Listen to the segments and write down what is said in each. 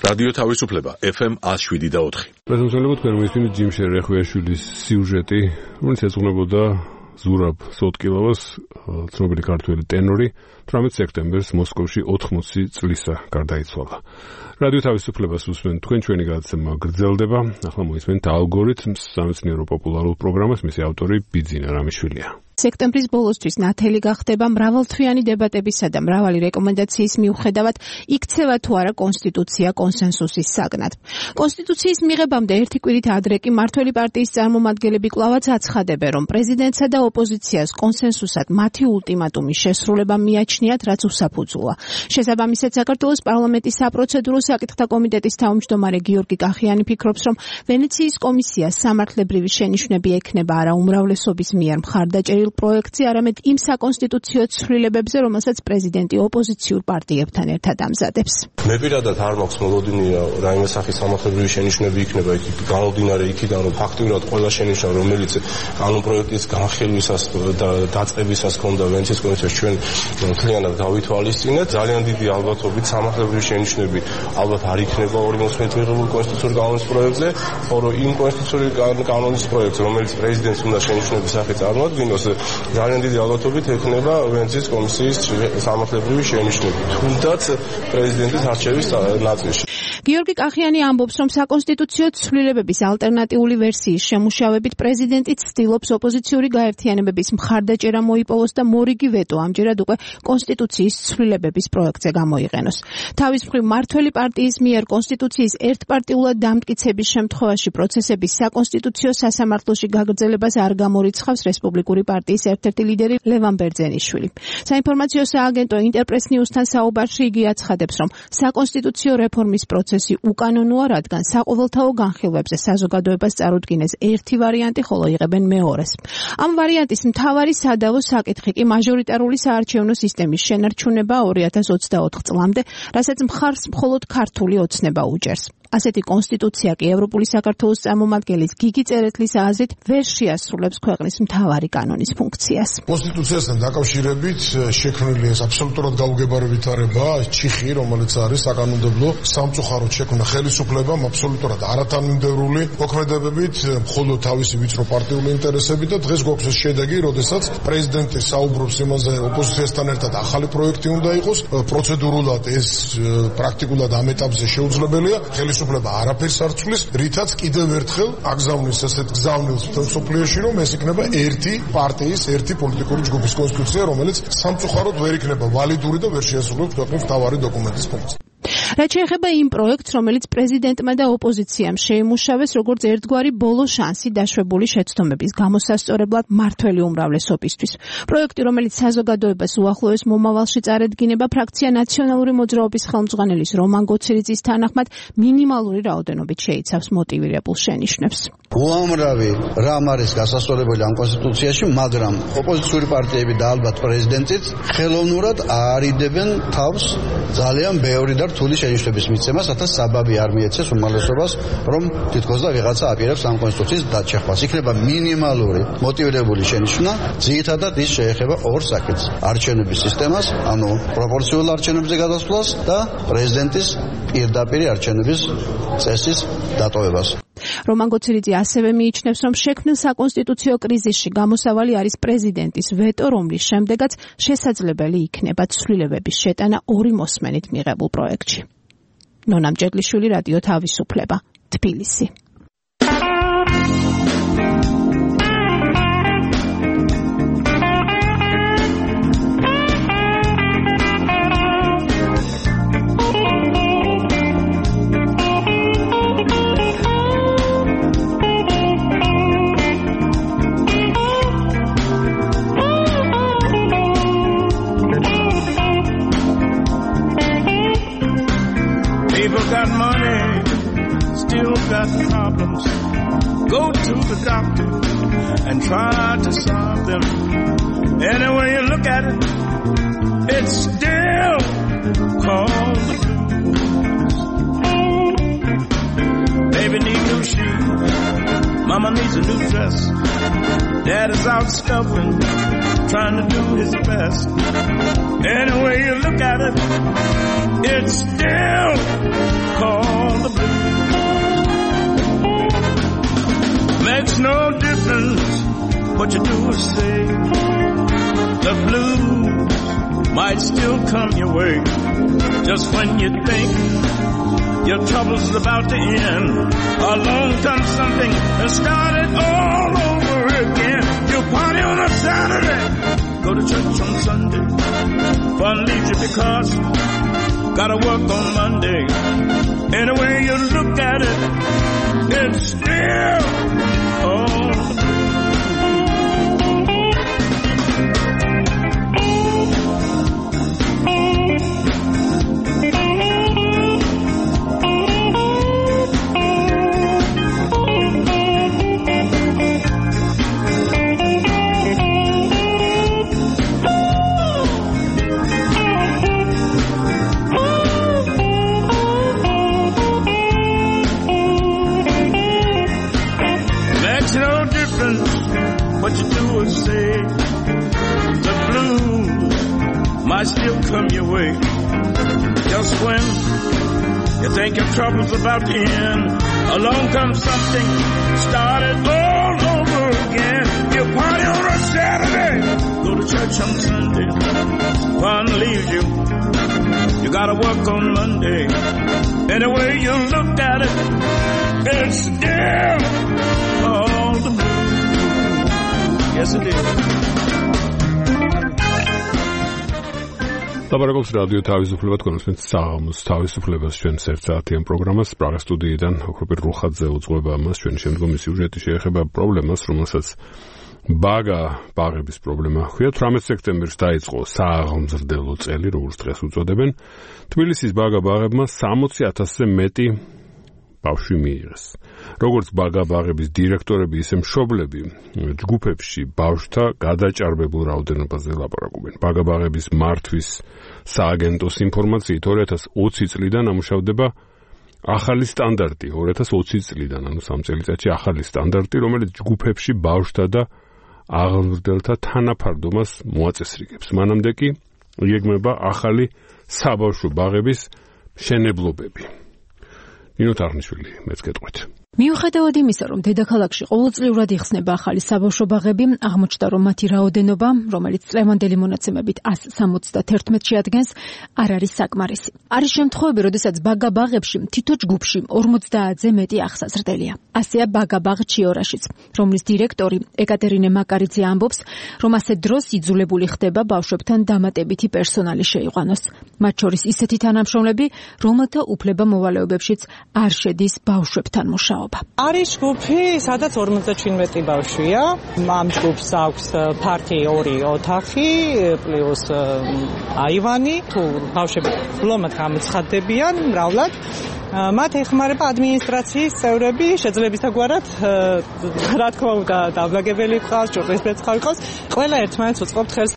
რადიო თავისუფლება FM 107.4. პრეზენტაცია თქვენ მოისმინეთ ჯიმ შერეხუაშვილის სიუჟეტი, რომელიც ეძღვნებოდა ზურაბ სოტკილოვას, ცნობილი ქართველი ტენორი, 18 სექტემბერს მოსკოვში 80 წლისა გარდაიცვალა. რადიო თავისუფლებას უსმენთ თქვენ, ჩვენი გადაცემა გრძელდება. ახლა მოისმენთ ალგორითმს, სამეცნიერო პოპულარულ პროგრამას, მისი ავტორი ბიძინა რამიშვილია. სექტემბრის ბოლოსთვის ნათელი გახდება მრავალთვიანი დებატებისა და მრავალი რეკომენდაციის მიუხედავად იქცევა თუ არა კონსტიტუცია კონსენსუსის საგნად. კონსტიტუციის მიღებამდე ერთი კვირით ადრე კი მმართველი პარტიის წარმომადგენლები კვლავაც აცხადებენ, რომ პრეზიდენტსა და ოპოზიციას კონსენსუსად მათი ულტიმატუმის შესრულება მიაჩნიათ, რაც უსაფუძვოა. შესაბამისად, საქართველოს პარლამენტის საპროცედურო საკითხთა კომიტეტის თავმჯდომარე გიორგი კახიანი ფიქრობს, რომ ვენეციის კომისიას სამართლებრივი შენიშვნები ექნება არა უმრავლესობის მიერ მხარდაჭერილ პროექტზე, არამედ იმ საკონსტიტუციო ცვლილებებზე, რომელსაც პრეზიდენტი ოპოზიციურ პარტიებთან ერთად ამზადებს. მე პირადად არ მაქვს მოლოდინია რაიმე სახის სამართლებრივი შენიშვნები იქნება იქ გამომდინარე იქიდან, რომ ფაქტიურად ყველა შენიშვნა, რომელიც კანონ პროექტის განხილვისას და დაწყებისას ჰქონდა ვენეციის კომისიას, ჩვენ მთლიანად დავითვალისწინეთ. ძალიან დიდი ალბათობით სამართლებრივი შენიშვნები ალბათ არ იქნება 2011 მიღებულ კონსტიტუციური კანონის პროექტზე, ხოლო იმ კონსტიტუციური კანონის პროექტზე, რომელიც პრეზიდენტს უნდა შენიშვნების სახით წარმოადგინოს, ძალიან დიდი ალბათობით ექნება ვენეციის კომისიის სამართლებრივი შენიშვნები, თუნდაც პრეზიდენტის არჩევის ნაწილში. გიორგი კახიანი ამბობს, რომ საკონსტიტუციო ცვლილებების ალტერნატიული ვერსიის შემუშავებით პრეზიდენტი ცდილობს ოპოზიციური გაერთიანებების მხარდაჭერა მოიპოვოს და მორიგი ვეტო ამჯერად უკვე კონსტიტუციის ცვლილებების პროექტზე გამოიყენოს. თავის მხრივ მმართველი პარტიის მიერ კონსტიტუციის ერთპარტიულად დამტკიცების შემთხვევაში პროცესების საკონსტიტუციო სასამართლოში გაგრძელებას არ გამორიცხავს რესპუბლიკური პარტიის ერთ-ერთი ლიდერი ლევან ბერძენიშვილი. საინფორმაციო სააგენტო ინტერპრეს ნიუსთან საუბარში იგი აცხადებს, რომ საკონსტიტუციო რეფორმის პროცესი უკანონოა, რადგან საყოველთაო განხილვებზე საზოგადოებას წარუდგინეს ერთი ვარიანტი, ხოლო იღებენ მეორეს. ამ ვარიანტის მთავარი სადავო საკითხი კი მაჟორიტარული საარჩევნო სისტემის შენარჩუნება 2024 წლამდე, რასაც მხარს მხოლოდ ქართული ოცნება უჭერს. ასეთი კონსტიტუცია კი ევროპული საქართველოს წარმომადგენლის გიგი წერეთლის აზრით ვერ შეასრულებს ქვეყნის მთავარი კანონის ფუნქციას. კონსტიტუციასთან დაკავშირებით შექმნილი ეს აბსოლუტურად გაუგებარებითარება, ჩიხი, რომელიც არის საკანონმდებლო სამწუხაროდ შექმნა ხელისუფლებამ აბსოლუტურად არათანმიმდევრული მოქმედებებით, მხოლოდ თავისი ვიწრო პარტიული ინტერესებით და დღეს გვაქვს ეს შედეგი, როდესაც პრეზიდენტი საუბრობს იმაზე, ოპოზიციასთან ერთად ახალი პროექტი უნდა იყოს, პროცედურულად ეს პრაქტიკულად ამ ეტაპზე შეუძლებელია. ხელისუფლება არაფერს არ ცვლის, რითაც კიდევ ერთხელ აგზავნის ასეთ გზავნილს მსოფლიოში, რომ ეს იქნება ერთი პარტიის, ერთი პოლიტიკური ჯგუფის კონსტიტუცია, რომელიც სამწუხაროდ ვერ იქნება ვალიდური და ვერ შეასრულებს ქვეყნის მთავარი დოკუმენტის ფუნქციას. რაც შეეხება იმ პროექტს, რომელიც პრეზიდენტმა და ოპოზიციამ შეიმუშავეს როგორც ერთგვარი ბოლო შანსი დაშვებული შეცდომების გამოსასწორებლად მმართველი უმრავლესობისთვის. პროექტი, რომელიც საზოგადოებას უახლოეს მომავალში წარედგინება, ფრაქცია ნაციონალური მოძრაობის ხელმძღვანელის რომან გოცირიძის თანახმად მინიმალური რაოდენობით შეიცავს მოტივირებულ შენიშვნებს. უამრავი რამ არის გასასწორებელი ამ კონსტიტუციაში, მაგრამ ოპოზიციური პარტიები და ალბათ პრეზიდენტიც ხელოვნურად არიდებენ თავს ძალიან ბევრი და რთული შენიშვნების მიცემას, რათა საბაბი არ მიეცეს უმრავლესობას, რომ თითქოს და ვიღაცა აპირებს ამ კონსტიტუციის დაჩეხვას. იქნება მინიმალური მოტივირებული შენიშვნა, ძირითადად ის შეეხება ორ საკითხს: არჩევნების სისტემას, ანუ პროპორციულ არჩევნებზე გადასვლას და პრეზიდენტის პირდაპირ არჩევნების წესის დატოვებას. რომან გოცირიძე ასევე მიიჩნევს, რომ შექმნილ საკონსტიტუციო კრიზისში გამოსავალი არის პრეზიდენტის ვეტო, რომლის შემდეგაც შესაძლებელი იქნება ცვლილებების შეტანა ორი მოსმენით მიღებულ პროექტში. ნონა მჭედლიშვილი, რადიო თავისუფლება, თბილისი. Got money, still got problems. Go to the doctor and try to solve them. Any way you look at it, it's still called the blues. Baby needs new shoes, mama needs a new dress. Dad is out stuffing, trying to do his best. Any way you look at it, it's still called the blues. Makes no difference what you do or say. The blues might still come your way. Just when you think your trouble's about to end, along comes something and start it all over again. You party on a Saturday, go to church on Sunday. Fun leaves you because gotta work on Monday. Any way you look at it, it's still all what you do or say. The blues might still come your way. Just when you think your trouble's about to end, along comes something, start it all over again. You party on a Saturday, go to church on Sunday. Fun leaves you, you gotta work on Monday. Any way you look at it, it's still all the blues. Yes, it is. ლაპარაკობს რადიო თავისუფლება, თქვენს საღამოს თავისუფლებას ჩვენს ერთსაათიან პროგრამას პრაღის სტუდიიდან ოქროპირ რუხაძე უძღვება მას. ჩვენი შემდგომი სიუჟეტი შეეხება პრობლემას, რომელსაც ბაღების პრობლემა ჰქვია. 18 სექტემბერს დაიწყო სააღმზრდელო წელი, როგორც დღეს უწოდებენ. თბილისის ბაღებმა 60,000-ზე მეტი ბავშვი მიიღეს. როგორც ბაღების დირექტორები, ისე მშობლები ჯგუფებში ბავშვთა გადაჭარბებულ რაოდენობაზე ლაპარაკობენ. ბაღების მართვის სააგენტოს ინფორმაციით 2020 წლიდან ამუშავდება ახალი სტანდარტი, 2020 წლიდან, ანუ 3 წელიწადში ახალი სტანდარტი, რომელიც ჯგუფებში ბავშვთა და აღმზრდელთა თანაფარდობას მოაწესრიგებს. მანამდე კი იეგმება ახალი საბავშვო ბაღების მშენებლობები. ნინო თარნიშვილი, მეც გეტყვით. მიუხედავად იმისა, რომ დედაქალაქში ყოველწლიურად იხსნება ახალი საბავშვო ბაღები, აღმოჩნდა, რომ მათი რაოდენობა, რომელიც წლევანდელი მონაცემებით 171 შეადგენს, არ არის საკმარისი. არის შემთხვევები, როდესაც ბაღებში თითო ჯგუფში 50-ზე მეტი აღსაზრდელია. ასეა ბაღ ჩიორაშიც, რომლის დირექტორი ეკატერინე მაკარიძე ამბობს, რომ ასე დროს იძულებული ხდება ბავშვებთან დამატებითი პერსონალი შეიყვანოს. მათ შორის ისეთი თანამშრომლები, რომელთა უფლება მოვალეობებშიც არ შედის ბავშვებთან მუშაობა. არის ჯგუფი, სადაც 57 ბავშვია. ამ ჯგუფს აქვს ფართი 2 ოთახი პლუს აივანი. თუ ბავშვები ვლომად გამოცხადდებიან მრავლად, მათ ეხმარება ადმინისტრაციის წევრები, შეძლებისთაგვარად, რა თქმა უნდა, დამლაგებელი ყავს, ჭურჭელსფერცხავი ყავს, ყველა ერთმანეთს უწყობთ ხელს.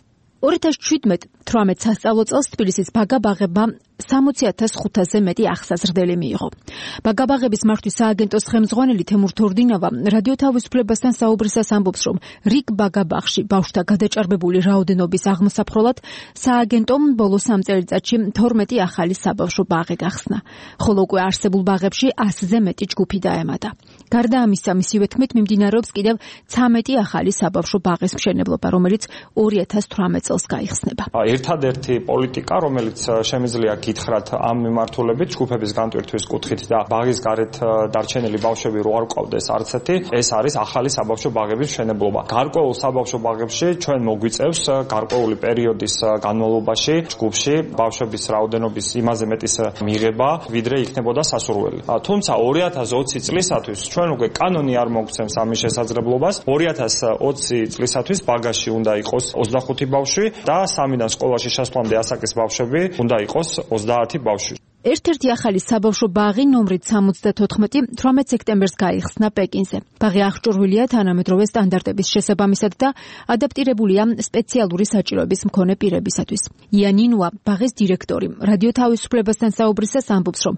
2017-18 სასწავლო წელს თბილისის ბაღებმა 60,500-ზე მეტი აღსაზრდელი მიიღო. ბაღების მართვის სააგენტოს ხელმძღვანელი თემურ თორდინავა რადიო თავისუფლებასთან საუბრისას ამბობს, რომ რიგ ბაღში ბავშვთა გადაჭარბებული რაოდენობის აღმოსაფხვრად სააგენტომ ბოლო 3 წელიწადში 12 ახალი საბავშვო ბაღი გახსნა, ხოლო უკვე არსებულ ბაღებში 100-ზე მეტი ჯგუფი დაემატა. გარდა ამისა, მისივე თქმით, მიმდინარეობს კიდევ 13 ახალი საბავშვო ბაღის მშენებლობა, რომელიც 2018 წელს გაიხსნება. ერთადერთი პოლიტიკა, რომელიც შემიძლია გითხრათ ამ მიმართულებით ჯგუფების განტვირთვის კუთხით და ბაღის გარეთ დარჩენილი ბავშვები რო არ ყავდეს არცეთი, ეს არის ახალი საბავშვო ბაღების მშენებლობა. გარკვეულ საბავშვო ბაღებში ჩვენ მოგვიწევს გარკვეული პერიოდის განმავლობაში ჯგუფში ბავშვების რაოდენობის იმაზე მეტის მიღება, ვიდრე იქნებოდა სასურველი. თუმცა 2020 წლისათვის ჩვენ უკვე კანონი არ მოგცემს ამის შესაძლებლობას. 2020 წლისათვის ბაღში უნდა იყოს 25 ბავშვი და 3-დან სკოლაში შესვლამდე ასაკის ბავშვები უნდა იყოს 30 ბავშვი. ერთ-ერთი ახალი საბავშვო ბაღი ნომრით 74 18 სექტემბერს გაიხსნა პეკინზე. ბაღი აღჭურვილია თანამედროვე სტანდარტების შესაბამისად და ადაპტირებულია სპეციალური საჭიროების მქონე პირებისათვის. იანინუა, ბაღის დირექტორი, რადიო თავისუფლებასთან საუბრისას ამბობს, რომ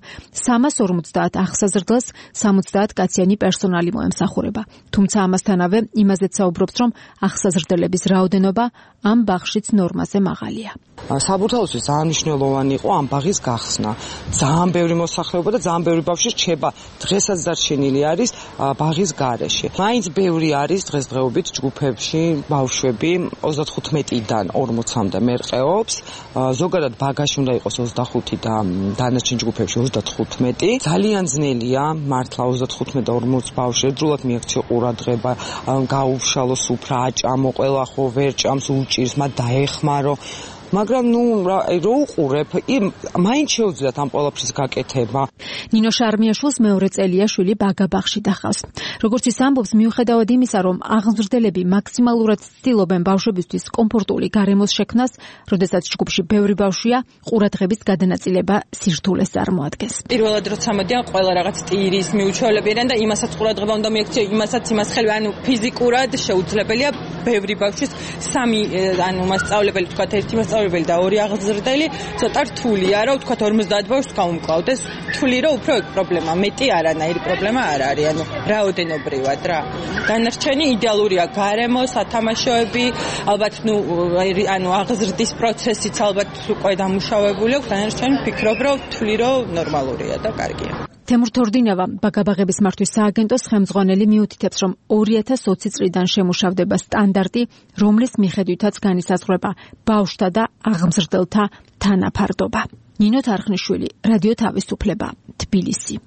350 აღსაზრდელს 70 კაციანი პერსონალი მოემსახურება. თუმცა ამასთანავე იმაზეც საუბრობს, რომ აღსაზრდელების რაოდენობა ამ ბაღშიც ნორმაზე მაღალია. საბურთალოსთვის ძალიან მნიშვნელოვანი იყო ამ ბაღის გახსნა. ძალიან ბევრი მოსახლეობა და ძალიან ბევრი ბავშვი რჩება დღესაც დარჩენილი არის ბაღის გარეშე. მაინც ბევრი არის დღესდღეობით ჯგუფებში ბავშვები 35-დან 40-მდე მერყეობს. ზოგადად ბაგაში უნდა იყოს 25 და დანარჩენ ჯგუფებში 35. ძალიან ძნელია მართლა 35 და 40 ბავშვი ერთდროულად მიექცე ყურადღება, გაუვშალოს უფრა, აჭამო, ყველა ხო ვერ ჭამს, უჭირს, მათ დაეხმარო. მაგრამ რო უყურებ, მაინც შეუძლიათ ამ ყველაფრის გაკეთება. ნინო შარმიაშვილს მეორე წელია შვილი ბაგაბაღში დახავს. როგორც ის ამბობს, მიუხედავად იმისა, რომ აღმზრდელები მაქსიმალურად ცდილობენ ბავშვებისთვის კომფორტული გარემოს შექმნას, როდესაც ჯგუფში ბევრი ბავშვია, ყურადღების გადანაწილება სირთულეს წარმოადგენს. პირველად როცა მოდიან, ყველა რაღაც ტირის მიუჩვეულებიან და იმასაც ყურადღება უნდა მიექცია, იმასაც იმას ხელი, ანუ ფიზიკურად შეუძლებელია ბევრი ბავშვის სამი მასწავლებელი, თქვათ ერთი მასწავლებელი და ორი აღმზრდელი, ცოტა რთულია, რომ თქვათ 50 ბავშვს გაუმკლავდეს, რთული რომ უფრო პრობლემა, მეტი არანაირი პრობლემა არ არის, ანუ რაოდენობრივად რა. დანარჩენი იდეალურია გარემო, სათამაშოები, ალბათ ანუ აღზრდის პროცესიც ალბათ უკვე დამუშავებული აქვს, დანარჩენი ვფიქრობ, რომ რთული რომ ნორმალურია და კარგია. თემურ თორდინავა, ბაგაბაღების მართვის სააგენტოს ხელმძღვანელი მიუთითებს, რომ 2020 წლიდან შემუშავდება სტანდარტი, რომლის მიხედვითაც განისაზღვრება ბავშვთა და აღმზრდელთა თანაფარდობა. ნინო თარხნიშვილი, რადიო თავისუფლება, თბილისი.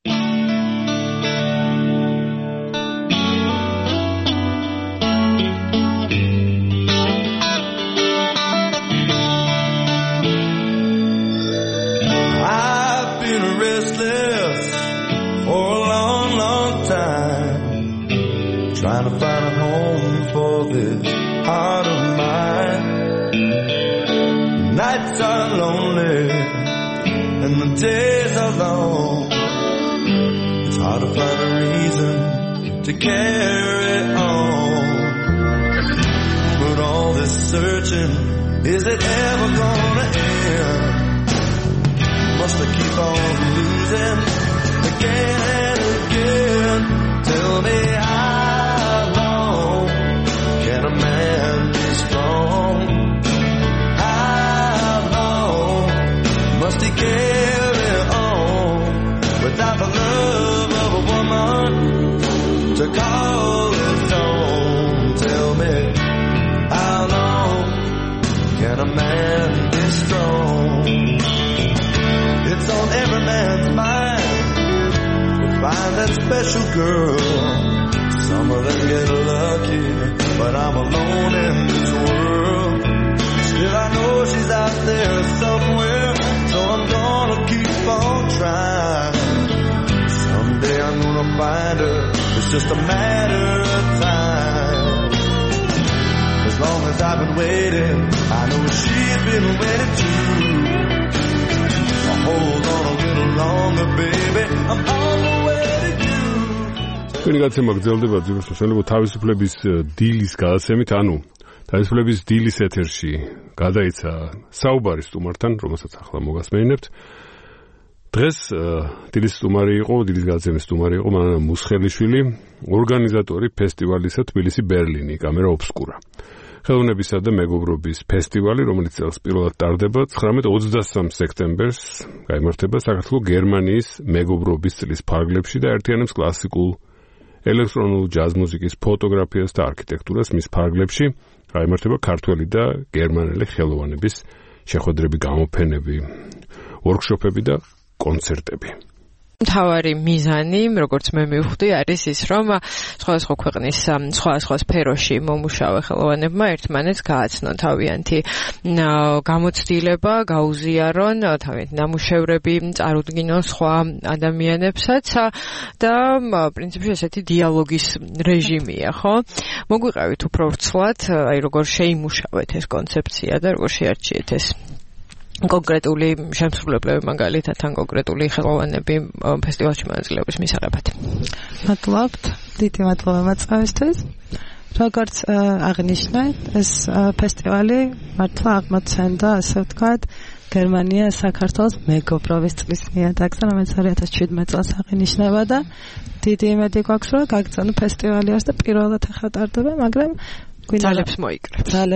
Trying to find a home for this heart of mine. Nights are lonely and the days are long. It's hard to find a reason to carry on. But all this searching, is it ever gonna end? Must I keep on losing again and again? Tell me how long can a man be strong? How long must he carry on without the love of a woman to call his own? Tell me, how long can a man be strong? It's on every man's mind to find that special girl. Some of them get lucky, but I'm alone in this world. Still I know she's out there somewhere, so I'm gonna keep on trying. Someday I'm gonna find her, it's just a matter of time. As long as I've been waiting, I know she's been waiting too. Now hold on a little longer, baby, I'm on the way to you. განაცემა გრძელდება ძიროს მოსახლეობა თავისუფლების დილის გადაცემით, ანუ თავისუფლების დილის ეთერში გადაიცა საუბარი სტუმართან, რომელსაც ახლა მოგასმენინებთ. დღეს დილის სტუმარი იყო, დილის გადაცემის სტუმარი იყო მანანა მუსხელიშვილი, ორგანიზატორი ფესტივალისა თბილისი ბერლინი, კამერა ობსკურა. ხელოვნებისა და მეგობრობის ფესტივალი, რომელიც წელს პირველად ტარდება 19-23 სექტემბერს, გაიმართება საქართველოს გერმანიის მეგობრობის წლის ფარგლებში და ერთიანებს კლასიკულ ელექტრონულ ჯაზ მუსიკის ფოტოგრაფიას და არქიტექტურას მის ფარგლებში, გაიმართება ქართველი და გერმანელი ხელოვნების შეხვედრები, გამოფენები, ვორქშოპები და კონცერტები. მთავარი მიზანი, როგორც მე მივხვდი, არის ის, რომ სხვადასხვა ქვეყნის სხვადასხვა სფეროში მომუშავე ხელოვანებმა ერთმანეთს გააცნონ თავიანთი გამოცდილება, გაუზიარონ თავიანთი ნამუშევრები, წარუდგინონ სხვა ადამიანებსაც და პრინციპში ესეთი დიალოგის რეჟიმია, ხო? მოგვიყევით უფრო ვრცლად, აი როგორ შეიმუშავეთ ეს კონცეფცია და როგორ შეარჩიეთ ეს კონკრეტული შემსრულებლები მაგალითად ან კონკრეტული ხელოვანები ფესტივალში მონაწილეობის მისაღებად. მადლობთ, დიდი მადლობა მოწვევისთვის. როგორც აღნიშნეთ, ეს ფესტივალი მართლა აღმოცენდა, ასე ვთქვათ, გერმანია საქართველოს მეგობრობის წლის ნიადაგზე, რომელიც 2017 წელს აღინიშნება და დიდი იმედი გვაქვს, რომ გაგრძელდება ფესტივალი და პირველად ახლა ტარდება, მაგრამ ძალებს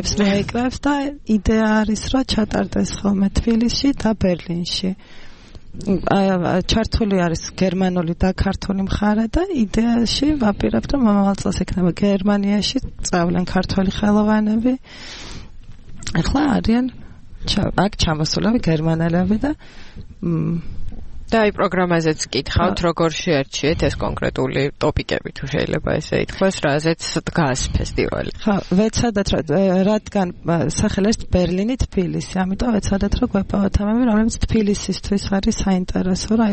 მოიკრებს და იდეა არის, რომ ჩატარდეს ხოლმე თბილისში და ბერლინში. ჩართული არის გერმანული და ქართული მხარე და იდეაში ვაპირებთ რომ მომავალ წელს იქნება გერმანიაში სწავლენ ქართველი ხელოვანები. ახლა არიან აქ ჩამოსულები გერმანელები და და აი პროგრამაზეც გითხავთ როგორ შეარჩიეთ ეს კონკრეტული ტოპიკები თუ შეიძლება ესე ითქვას რაზეც დგას ფესტივალი. ხო, ვეცადეთ რადგან სახელი არის ბერლინი, თბილისი, ამიტომ ვეცადეთ რომ გვეპოვოთ თემები, რომლებიც თბილისისთვის არის საინტერესო, რა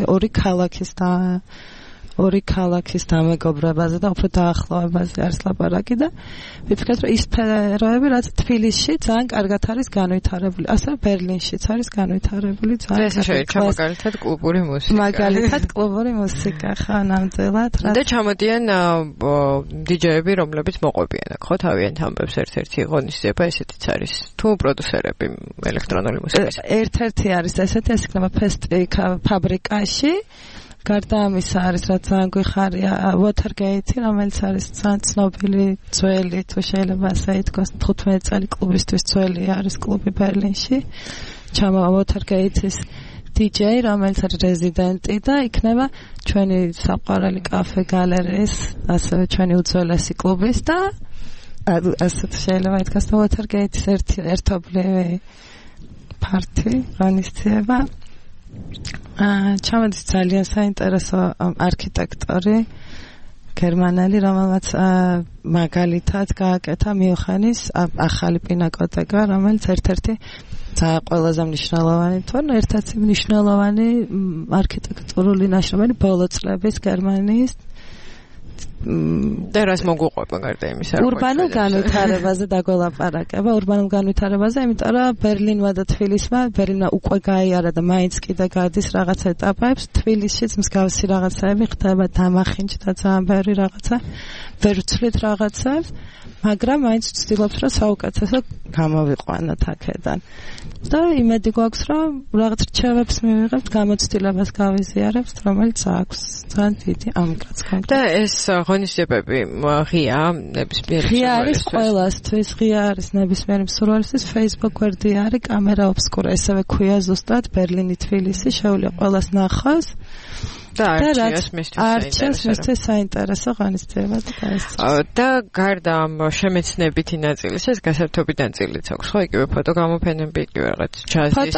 ორი ქალაქის დამეგობრებაზე და უფრო დაახლოებაზე არის ლაპარაკი და ვიფიქრეთ რომ ის სფეროები რაც თბილისში ძალიან კარგად არის განვითარებული, ასევე ბერლინშიც არის განვითარებული ძალიან. ეს შეიძლება მაგალითად კლუბური მუსიკა. მაგალითად კლუბური მუსიკა, ხო, ნამდვილად. და ჩამოდიან დიჯეები, რომლებიც მოყვებიან აქ, ხო, თავიანთ ამბებს ერთ-ერთი ღონისძიება ესეთიც არის. თუ პროდიუსერები ელექტრონული მუსიკის. ერთ-ერთი არის ესეთი, ეს იქნება ფაბრიკაში. გარდა ამისა არის რაც ძალიან გვიხარია Watergate, რომელიც არის ძალიან ცნობილი ძველი, თუ შეიძლება ასე ითქვას, 15 წელი კლუბისთვის ძველი არის კლუბი ბერლინში. ჩამოვა Watergate-ის DJ, რომელიც არის რეზიდენტი და იქნება ჩვენი საყვარელი კაფე გალერეის, ასევე ჩვენი უძველესი კლუბის და ასეთ შეიძლება ითქვას Watergate-ის ერთობლივი პარტი ღონისძიება. ჩამოდის ძალიან საინტერესო არქიტექტორი გერმანელი, რომელმაც მაგალითად გააკეთა მიუნხენის ახალი პინაკოტეკა, რომელიც ერთ-ერთი ყველაზე მნიშვნელოვანი, თორემ ერთ-ერთი მნიშვნელოვანი არქიტექტურული ნაშრომი ბოლო წლების გერმანიის და რას მოგუყვება გარდა იმისა, რომ ურბანულ განვითარებაზე დაგველაპარაკება, ურბანულ განვითარებაზე, იმიტომ რომ ბერლინმა და თბილისმა, ბერლინმა უკვე გაიარა და მაინც კიდე გადის რაღაც ეტაპებს, თბილისშიც მსგავსი რაღაცები ხდება, დამახინჯდა ძალიან ბევრი რაღაცა, ვერ ვცვლით რაღაცებს, მაგრამ მაინც ვცდილობთ რომ საუკეთესო გამოვიყვანოთ აქედან. და იმედი გვაქვს რომ რაღაც რჩევებს მივიღებთ, გამოცდილებას გავიზიარებთ, რომელიც აქვს ძალიან დიდი ამკაცქა. და ეს ღონისძიებები ღია ნებისმიერ ღია არის ყველასთვის, ღია არის ნებისმიერი მსურველისთვის. Facebook გვერდი არის კამერა ობსკურა, ესევე ქვია ზუსტად ბერლინი, თბილისი, შეუძლია ყველას ნახოს. და არჩევს საინტერესო ღონისძიება და გარდა ამ შემეცნებითი ნაწილის ეს გასართობი ნაწილიც აქვს, ხო, იგივე ფოტოგამოფენები, იგივე რაღაც ჯაზის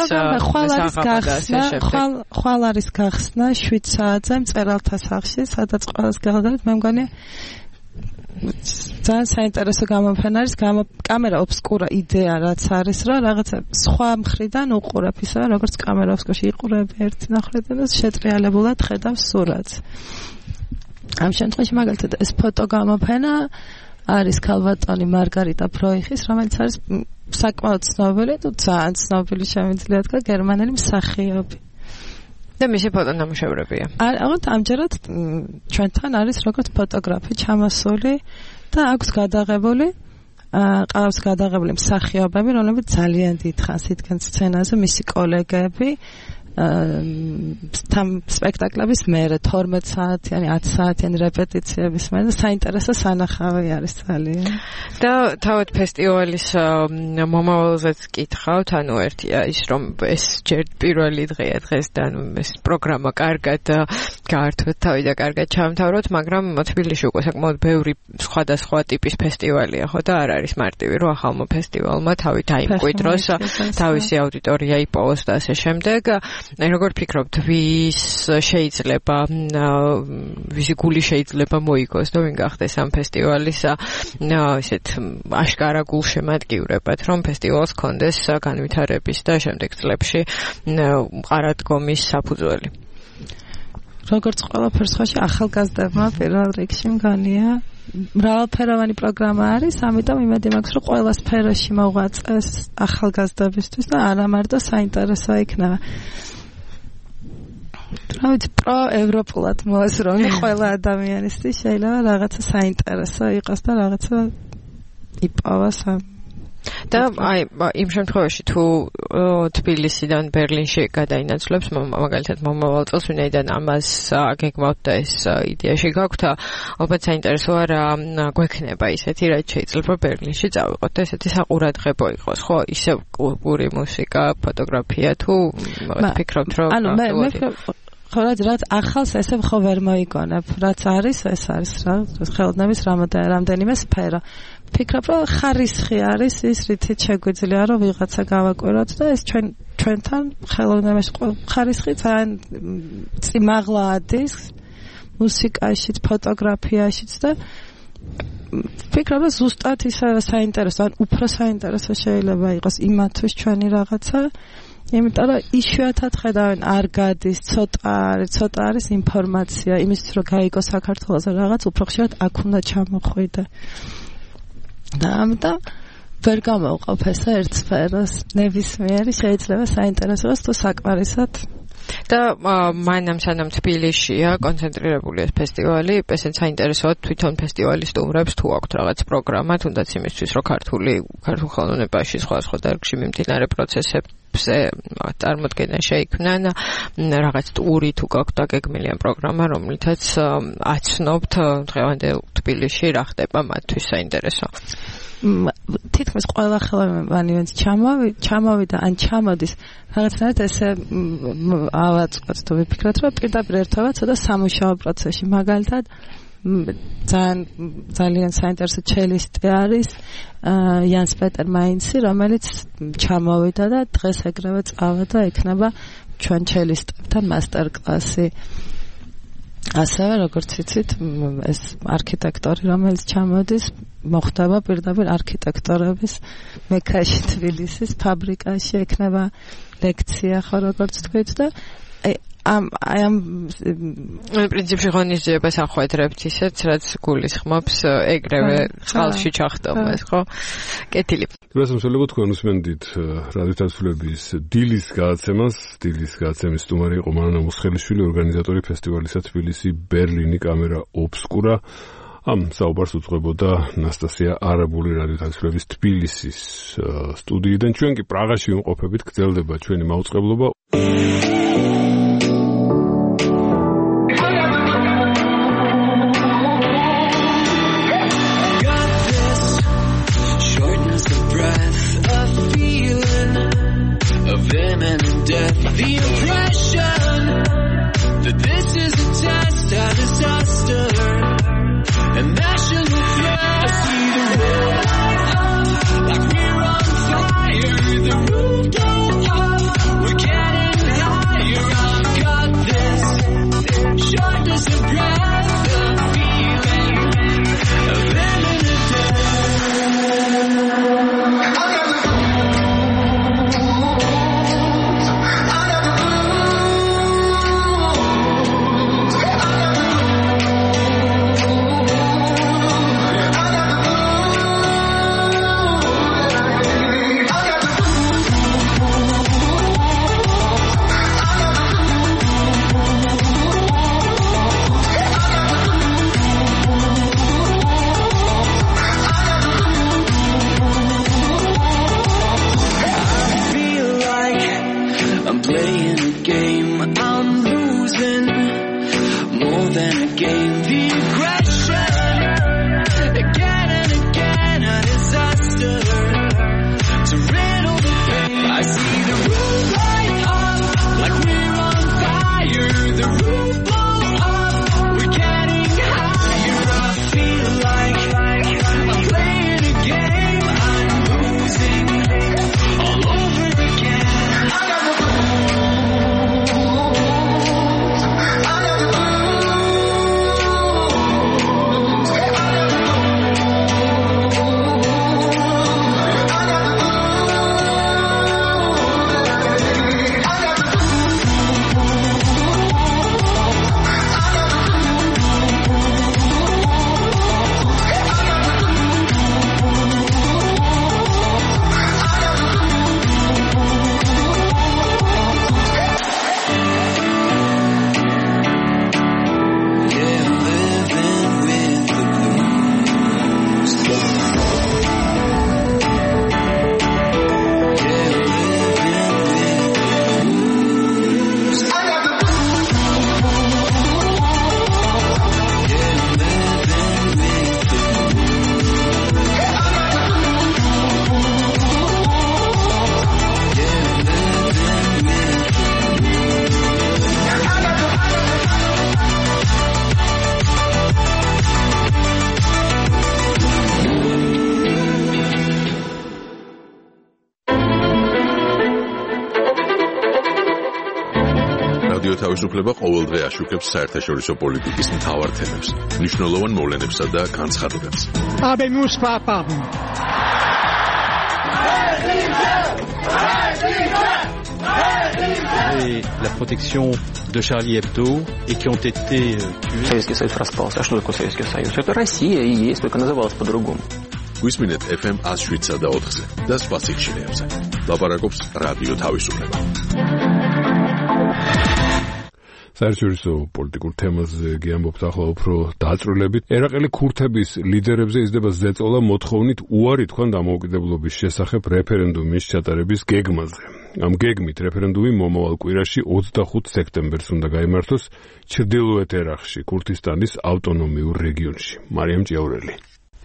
ხვალ არის გახსნა 7 საათზე მწერალთა სახლში, სადაც ყველას გელოდებით, მე მგონია ძალიან საინტერესო გამოფენა არის, კამერა ობსკურა იდეა რაც არის, რომ რაღაცა სხვა მხრიდან უყურებ, ისე როგორც კამერა ობსკურაში იყურებ ერთი ნახრიდან და შეტრიალებულად ხედავს სურათს. ამ შემთხვევაში მაგალითად ეს ფოტოგამოფენა არის ქალბატონი მარგარიტა ფროიხის, რომელიც არის საკმაოდ ცნობილი, თუ ძალიან ცნობილი შემიძლია თქვა გერმანელი მსახიობი. და მისი ფოტონამუშევრებია. ამჯერად ჩვენთან არის როგორც ფოტოგრაფი ჩამოსული და აქვს გადაღებული, ყავს გადაღებული მსახიობები, რომლებიც ძალიან დიდხანს იდგნენ სცენაზე, მისი კოლეგები, სპექტაკლების მერე 12 საათიანი, 10 საათიანი რეპეტიციების მერე საინტერესო სანახავი არის ძალიან. და თავად ფესტივალის მომავალზეც გითხავთ, ანუ ერთია ის რომ ეს ჯერ პირველი დღეა დღეს და ეს პროგრამა კარგად გაართვეთ თავი და კარგად ჩამთავროთ, მაგრამ თბილისში უკვე საკმაოდ ბევრი სხვადასხვა ტიპის ფესტივალია, ხო და არ არის მარტივი რომ ახალმა ფესტივალმა თავი დაიმკვიდროს, თავისი აუდიტორია იპოვოს და ასე შემდეგ. როგორ ფიქრობთ, შეიძლება ვისი გული შეიძლება მოიგოს და ვინ გახდეს ამ ფესტივალის ისეთ აშკარა გულშემატკივრებად, რომ ფესტივალს კონდეს განვითარების და შემდეგ წლებში მყარადგომის საფუძველი. როგორც ყველაფერს ხოში ახალგაზრდებმა პირველ რიგში მგონია მრავალფეროვანი პროგრამა არის, ამიტომ იმედი მაქვს, რომ ყველა სფეროში მოღვაწეს ახალგაზრდებისთვის და არა მარტო საინტერესო იქნება. რა ვიცი, პროევროპულად მოასრონი ყველა ადამიანისთვის შეიძლება რაღაცა საინტერესო იყოს და რაღაცა იპოვოს და აი იმ შემთხვევაში თუ თბილისიდან ბერლინში გადაინაცვლებს მაგალითად მომავალ წელს ვინაიდან ამას გეგმავთ და ეს იდეაში გაქვთ ალბათ საინტერესოა რა გვექნება ისეთი რაც შეიძლება ბერლინში წავიღოთ და ესეთი საყურადღებო იყოს ხო ისევ კლუბური მუსიკა ფოტოგრაფია თუ ფიქრობთ რომ ანუ მე ხო რაც ახალს ესე ხო ვერ მოიგონებ რაც არის ეს არის რა ხელოვნების რამდენიმე სფერო ფიქრობ რომ ხარისხი არის ის რითიც შეგვიძლია რომ ვიღაცა გავაკვიროთ და ეს ჩვენთან ხელოვნების ხარისხი ძალიან წიმაღლა ადის მუსიკაშიც ფოტოგრაფიაშიც და ფიქრობ რომ ზუსტად ისე საინტერესო ან უფრო საინტერესო შეიძლება იყოს იმათთვის ჩვენი რაღაცა იმიტომ რომ იშვიათად ხედავენ არ გადის ცოტა არის ინფორმაცია იმისთვის რომ გაიგო საქართველოს რაღაც უფრო ხშირად აქ უნდა ჩამოხვიდე და ამიტომ ვერ გამოვყოფ ესა ერთ სფეროს ნებისმიერი შეიძლება საინტერესო იყოს თუ საკმარისად და მანამ სანამ თბილისშია კონცენტრირებული ეს ფესტივალი, ესეც საინტერესოა თვითონ ფესტივალის სტუმრებს თუ აქვთ რაღაც პროგრამა, თუნდაც იმისთვის, რომ ქართულ ხელოვნებაში სხვა დარგში მიმდინარე პროცესებზე წარმოდგენა შეიქმნან, რაღაც ტური თუ გაქვთ დაგეგმილი ამ პროგრამა, რომლითაც აცნობთ დღევანდელ თბილისში რა ხდება მათთვის საინტერესო. თითქმის ყველა ხელოვანი ვინც ჩამოვიდა ან ჩამოდის რაღაცნაირად ესე ავაწყოთ თუ ვიფიქროთ რომ პირდაპირ ერთობა ცოტა სამუშაო პროცესში მაგალითად ძალიან საინტერესო ჩელისტი არის იანს პეტერ მაინცი რომელიც ჩამოვიდა და დღეს ეგრევე წავა და ექნება ჩვენ ჩელისტებთან მასტერ კლასი ასევე როგორც იცით ეს არქიტექტორი რომელიც ჩამოდის მოხდება პირდაპირ არქიტექტორების მექაში თბილისის ფაბრიკაში ექნება ლექცია ხო როგორც თქვით და ამ პრინციპში ღონისძიებას ახვედრებთ ისეც რაც გულისხმობს ეგრევე წყალში ჩახტომას ხო კეთილი რასამსულებლად თქვენ უსმენდით რადიოთასვლების დილის გაცემის სტუმარი იყო მანანა მუსხელიშვილი ორგანიზატორი ფესტივალისა თბილისი ბერლინი კამერა ობსკურა ამ საუბარს უძღვებოდა ნასტასია არაბული რადიოთასვლების თბილისის სტუდიიდან ჩვენ კი პრაღაში ვიმყოფებით გრძელდება ჩვენი მაუწყებლობა The impression that this is a test, a disaster, a national threat. I see the world light up like we're on fire. The roof go up, we're getting higher. რადიო თავისუფლება ყოველდღე აშუქებს საერთაშორისო პოლიტიკის მთავარ თემებს, მნიშვნელოვან მოვლენებსა და განცხადებებს. Habemus papam. Et la protection de Charlie Hebdo et qui ont été tués. Советский Союз распался. А что такое Советский Союз? Это Россия и есть, только называлась по-другому. გვისმინეთ FM 107 და 4-ზე და სხვა სიგნალებზე. ლაპარაკობს რადიო თავისუფლება. საერთაშორისო პოლიტიკურ თემაზე გიამბობთ ახლა უფრო დაწვრილებით. ერაყელი ქურთების ლიდერებზე იზრდება ზეწოლა მოთხოვნით უარი თქვან დამოუკიდებლობის შესახებ რეფერენდუმის ჩატარების გეგმაზე. ამ გეგმით რეფერენდუმი მომავალ კვირაში 25 სექტემბერს უნდა გაიმართოს ჩრდილოეთ ერაყში, ქურთისტანის ავტონომიურ რეგიონში. მარიამ ჭიაურელი.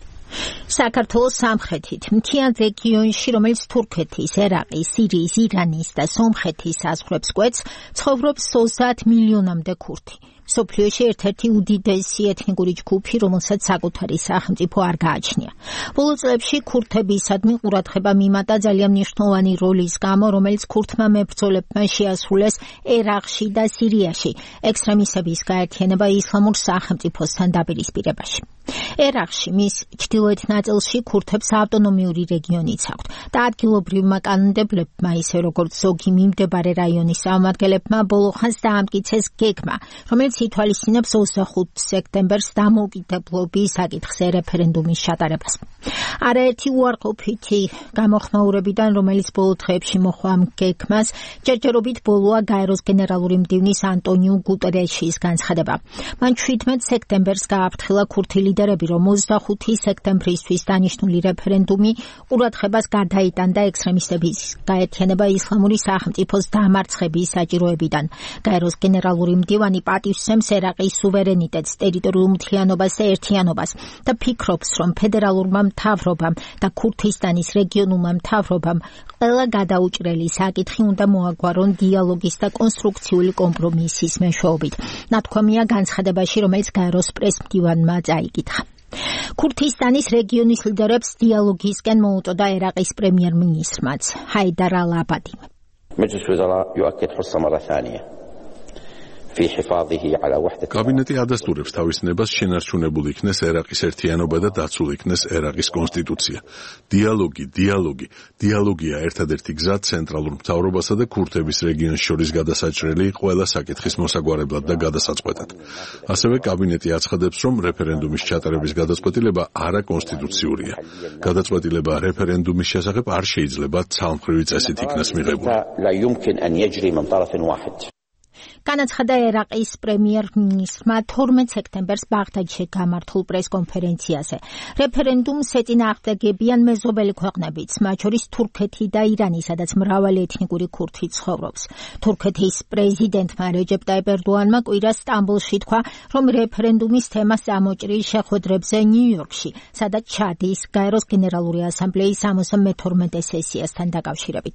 საქართველოს სამხრეთით მთიან რეგიონში, რომელიც თურქეთის, ერაყის, სირიის, ირანის და სომხეთის საზღვრებს კვეთს, ცხოვრობს 30 მილიონამდე ქურთი. მსოფლიოში ერთ-ერთი უდიდესი ეთნიკური ჯგუფი, რომელსაც საკუთარი სახელმწიფო არ გააჩნია. ბოლო წლებში ქურთებისადმი ყურადღება მიმატა ძალიან მნიშვნელოვანი როლის გამო, რომელიც ქურთმა მებრძოლებმა შეასრულეს ერაყში და სირიაში, ექსტრემისტების გაერთიანება ისლამურ სახელმწიფოსთან დაპირისპირებაში. ერაყში მის ჩრდილოეთ ნაწილში ქურთებს ავტონომიური რეგიონიც აქვთ და ადგილობრივმა კანონმდებლებმა, ისე როგორც ზოგი მიმდებარე რაიონის წარმომადგენლებმა ბოლო ხანს დაამტკიცეს გეგმა, რომელიც ითვალისწინებს 25 სექტემბერს დამოუკიდებლობის საკითხზე რეფერენდუმის ჩატარებას. არაერთი უარყოფითი გამოხმაურებიდან, რომელიც ბოლო დღეებში მოჰყვა ამ გეგმას, ჯერჯერობით ბოლოა გაეროს გენერალური მდივნის ანტონიუ გუტერეშის განცხადება. მან 17 სექტემბერს გააფრთხილა ქურთი ლიდერები, რომ 25 სექტემბრისთვის დანიშნული რეფერენდუმი ყურადღებას გადაიტანდა ექსტრემისტების გაერთიანება ისლამური სახელმწიფოს დამარცხების საჭიროებიდან. გაეროს გენერალური მდივანი პატივსცემს ერაყის სუვერენიტეტს, ტერიტორიულ მთლიანობას და ერთიანობას და ფიქრობს, რომ ფედერალურმა მთავრობამ და ქურთისტანის რეგიონულმა მთავრობამ ყველა გადაუჭრელი საკითხი უნდა მოაგვარონ დიალოგის და კონსტრუქციული კომპრომისის მეშვეობით. ნათქვამია განცხადებაში, რომელიც გაეროს პრესმდივანმა წაიკითხა. ქურთისტანის რეგიონის ლიდერებს დიალოგისკენ მოუწოდა ერაყის პრემიერ-მინისტრმაც ჰაიდარ ალ-აბადი. مجلس الوزراء يؤكد حرص مرة ثانية في حفاظه على وحدة. კაბინეტი ადასტურებს თავის ნებას შენარჩუნებული იქნეს ერაყის ერთიანობა და დაცულ იქნეს ერაყის კონსტიტუცია. დიალოგია ერთადერთი გზა ცენტრალურ მთავრობასა და ქურთების რეგიონს შორის გადასაჭრელი ყველა საკითხის მოსაგვარებლად და გადასაწყვეტად. ასევე კაბინეტი აცხადებს, რომ რეფერენდუმის ჩატარების გადაწყვეტილება არაკონსტიტუციურია. გადაწყვეტილება რეფერენდუმის შესახებ არ შეიძლება ცალმხრივი წესით იქნას მიღებული. لا يمكن أن يجري من طرف واحد. განაცხადა ერაყის პრემიერ-მინისტრმა 12 სექტემბერს ბაღდადში გამართულ პრესკონფერენციაზე. რეფერენდუმს ეწინააღმდეგებიან მეზობელი ქვეყნებიც, მათ შორის თურქეთი და ირანი, სადაც მრავალი ეთნიკური ქურთი ცხოვრობს. თურქეთის პრეზიდენტმა რეჯეპ ტაიპ ერდოანმა კვირას სტამბოლში თქვა, რომ რეფერენდუმის თემას წამოჭრილ შეხვედრებზე ნიუ-იორკში, სადაც ჩადის გაეროს გენერალური ასამბლეის 62 სესიასთან დაკავშირებით.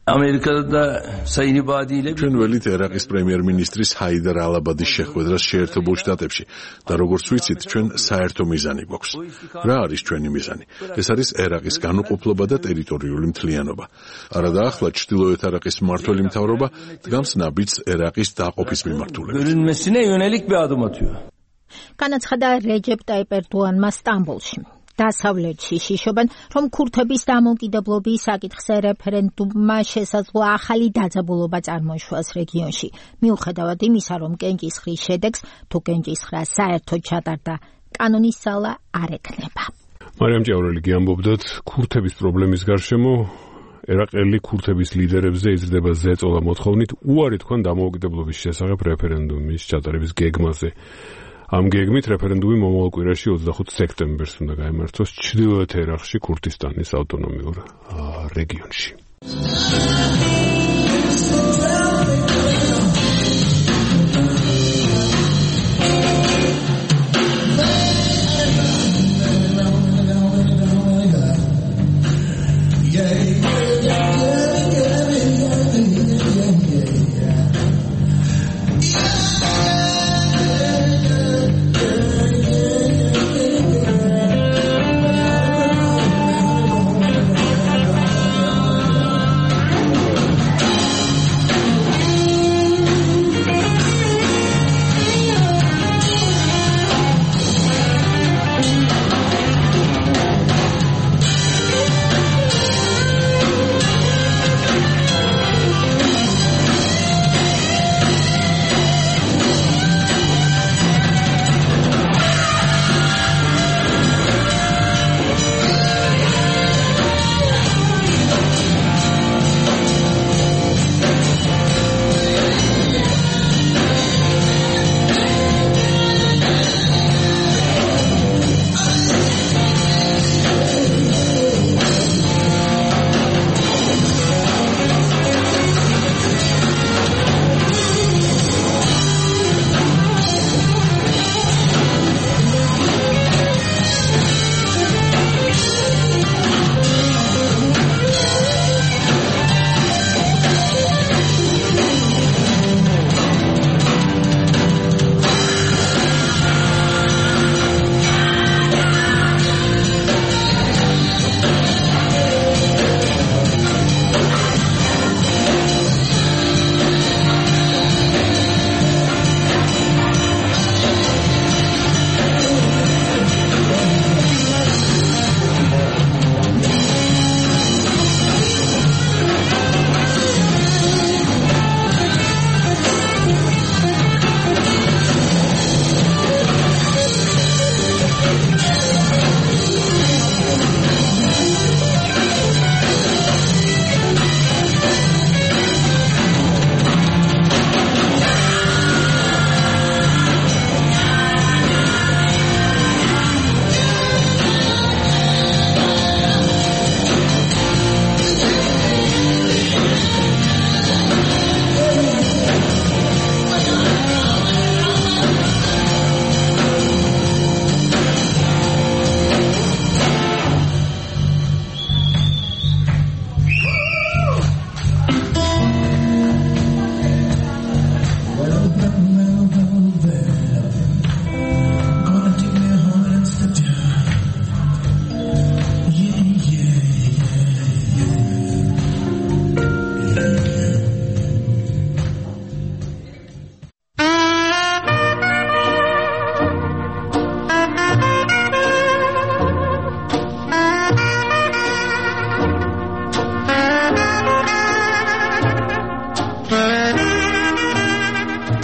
ჩვენ ველით ერაყის პრემიერ-მინისტრის ჰაიდარ ალ-აბადის შეხვედრას შეერთებულ შტატებში და როგორც ვიცით, ჩვენ საერთო მიზანი გვაქვს. რა არის ჩვენი მიზანი? ეს არის ერაყის განუყოფლობა და ტერიტორიული მთლიანობა. არადა ახლა ჩრდილოეთ ერაყის მმართველი მთავრობა დგამს ნაბიჯს ერაყის დაყოფის მიმართულებით. განაცხადა რეჯეპ ტაიპ ერდოანმა სტამბოლში. დასავლეთში შიშობენ, რომ ქურთების დამოუკიდებლობის საკითხზე რეფერენდუმმა შესაძლოა ახალი დაძაბულობა წარმოიშვას რეგიონში. მიუხედავად იმისა, რომ კენჭისყრის შედეგს თუ კენჭისყრა საერთოდ ჩატარდა, კანონის ძალა არ ექნება. მარიამ ჭიაურელი გიამბობდათ, ქურთების პრობლემის გარშემო ერაყელი ქურთების ლიდერებზე იზრდება ზეწოლა მოთხოვნით უარი თქვან დამოუკიდებლობის შესახებ რეფერენდუმის ჩატარების გეგმაზე. ამ გეგმით რეფერენდუმი მომავალ კვირაში 25 სექტემბერს უნდა გაიმართოს ჩრდილოეთ ერაყში, ქურთისტანის ავტონომიურ რეგიონში.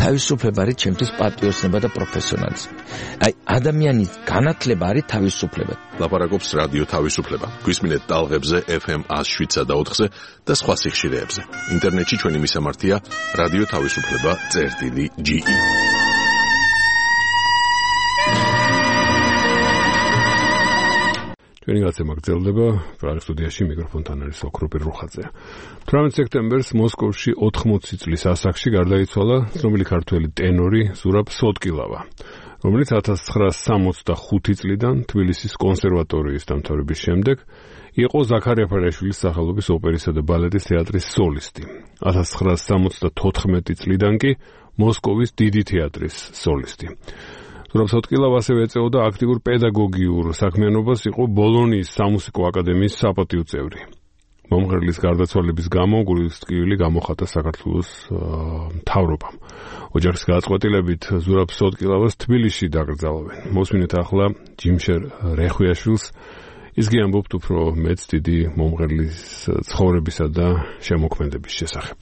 თავისუფლება არის ჩემთვის პატრიოტიზმი და პროფესიონალიზმი. აი, ადამიანის განათლება არის თავისუფლება. ლაპარაკობს რადიო თავისუფლება. გვისმინეთ ტალღებზე FM 107-სა და 4-ზე და სხვა სიხშირეებზე. ინტერნეტში ჩვენი მისამართია რადიო თავისუფლება.ge. ჩვენი გაცემა გრძელდება, პრაღის სტუდიაში მიკროფონთან არის ოქროპირ რუხაძე. 18 სექტემბერს მოსკოვში 80 წლის ასაკში გარდაიცვალა ცნობილი ქართველი ტენორი ზურაბ სოტკილავა, რომელიც 1965 წლიდან თბილისის კონსერვატორიის დამთავრების შემდეგ იყო ზაქარია ფარაშვილის სახელობის ოპერისა და ბალეტის თეატრის სოლისტი. 1974 წლიდან კი მოსკოვის დიდი თეატრის სოლისტი. ზურაბ სოტკილავა ასევე ეწეოდა აქტიურ პედაგოგიურ საქმიანობას, იყო ბოლონიის სამუსიკო აკადემიის საპატიო წევრი. მომღერლის გარდაცვალების გამო გულისწყივილი გამოხატა საქართველოს მთავრობამ. ოჯახის გადაწყვეტილებით ზურაბ სოტკილავას თბილისში დაკრძალავენ. მოსმინეთ ახლა ჯიმშერ რეხვიაშვილს. ის კი ამბობთ უფრო მეც დიდი მომღერლის ცხოვრებისა და შემოქმედების შესახებ.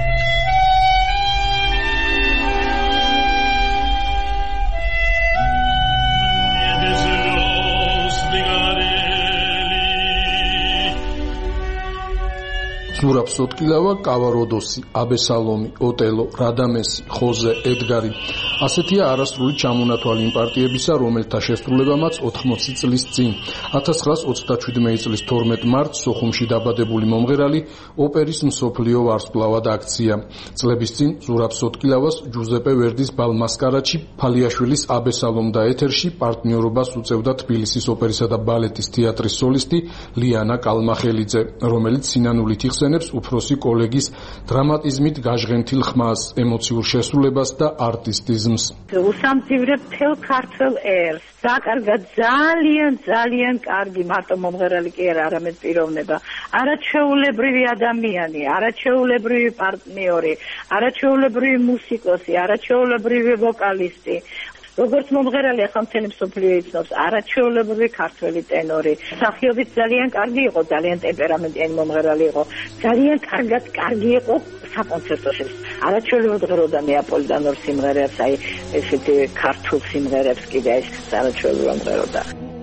ზურაბ სოტკილავა, კავაროდოსი, აბესალომი, ოტელო, რადამესი, ხოზე, ედგარი. ასეთია არასრული ჩამონათვალი იმ პარტიებისა, რომელთა შესრულებამაც 80 წლის წინ 1927 წლის 12 მარტს სოხუმში დაბადებული მომღერალი ოპერის მსოფლიო ვარსკვლავად აქცია. წლების წინ ზურაბ სოტკილავას ჯუზეპე ვერდის ბალ მასკარადში, ფალიაშვილის აბესალომ და ეთერში პარტნიორობას უწევდა თბილისის ოპერისა და ბალეტის თეატრის სოლისტი ლიანა კალმახელიძე, რომელიც სინანულით იხსენებს უფროსი კოლეგის დრამატიზმით გაჟღენთილ ხმას, ემოციურ შესრულებას და არტისტიზმს. უსამძივრებ მთელ ქართველ ერს. საკარგად ძალიან კარგი მარტო მომღერალი კი არა, არამედ პიროვნება. არაჩვეულებრივი ადამიანი, არაჩვეულებრივი პარტნიორი, არაჩვეულებრივი მუსიკოსი, არაჩვეულებრივი ვოკალისტი. როგორც მომღერალი ახლა მთელი მსოფლიო იცნობს, არაჩვეულებრივი ქართველი ტენორი. მსახიობით ძალიან კარგი იყო, ძალიან ტემპერამენტიანი მომღერალი იყო. ძალიან კარგი იყო საკონცერტო შესრულება. არაჩვეულებრივად ღეროდა ნეაპოლიდან ორ სიმღერებს, აი ესეთი ქართულ სიმღერებს კიდე ეს არაჩვეულებრივად ღეროდა.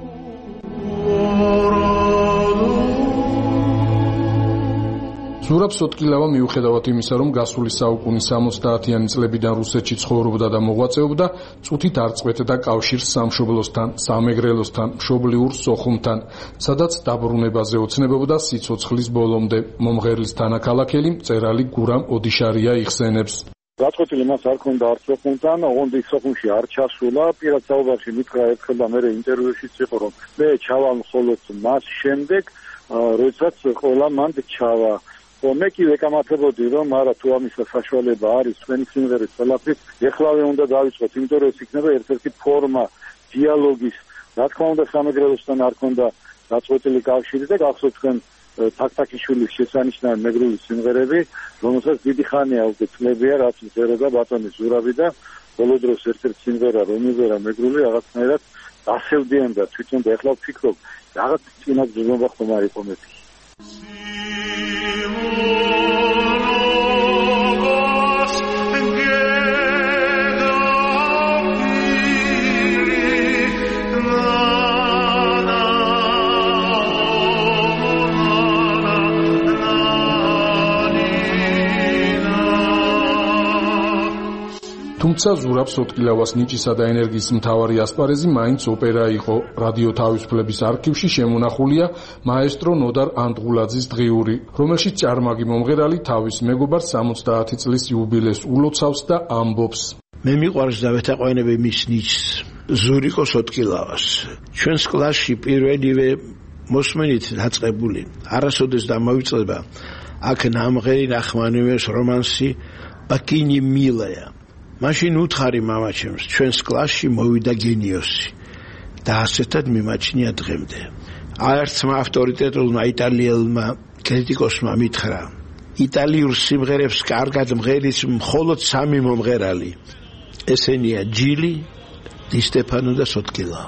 ზურაბ სოტკილავა მიუხედავად იმისა, რომ გასული საუკუნის 70-იანი წლებიდან რუსეთში ცხოვრობდა და მოღვაწეობდა, წუთით არ წყვეტდა კავშირს სამშობლოსთან, სამეგრელოსთან, მშობლიურ სოხუმთან, სადაც დაბრუნებაზე ოცნებობდა სიცოცხლის ბოლომდე. მომღერლის თანაქალაქელი მწერალი გურამ ოდიშარია იხსენებს. გაწყვეტილი მას არ ქონდა არც სოხუმთან, ოღონდ ის სოხუმში არ ჩასულა. პირად საუბარში მითხრა ერთხელ და მე ინტერვიუშიც იყო, რომ მე ჩავალ მხოლოდ მას შემდეგ, როდესაც ყველა მანდ ჩავა. მე კი ვეკამათებოდი, რომ არა თუ ამისა საშუალება არის თქვენი სიმღერის ყველაფრის, ეხლავე უნდა დავიწყოთ, იმიტომ რომ ეს იქნება ერთ-ერთი ფორმა დიალოგის. რა თქმა უნდა, სამეგრელოსთან არ ქონდა გაწყვეტილი კავშირი და გახსოვთ თქვენ თაქთაქიშვილის შესანიშნავი მეგრული სიმღერები, რომელსაც დიდი ხანია უკვე წლებია, რაც წერდა ბატონი ზურაბი და ბოლო დროს ერთ-ერთი სიმღერა რომიზერა მეგრული რაღაცნაირად დასევდიან და თვითონ და ეხლა ვფიქრობ, რაღაც წინათ ძულობა ხომ არ იყო მეთქი. თუმცა ზურაბ სოტკილავას ნიჭისა და ენერგიის მთავარი ასპარეზი მაინც ოპერა იყო. რადიო თავისუფლების არქივში შემონახულია მაესტრო ნოდარ ანტღულაძის დღიური, რომელშიც ჭარმაგი მომღერალი თავის მეგობარ 70 წლის იუბილეს ულოცავს და ამბობს. მე მიყვარს და ვეთაყვანები მის ნიჭს, ზურიკო სოტკილავას. ჩვენს კლასში პირველივე მოსმენით დაწყებული, არასოდეს დამოვიწყება აქ ნამღერი ნახმანიოს რომანსი ბაკინი მილაია. მაშინ უთხარი მამაჩემს, ჩვენს კლასში მოვიდა გენიოსი და ასეთად მიმაჩნია დღემდე. აერთმა ავტორიტეტულმა იტალიელმა კრიტიკოსმა მითხრა, იტალიურ სიმღერებს კარგად მღერის მხოლოდ 3 მომღერალი. ესენია ჯილი, დი სტეფანო და სოტკილავა.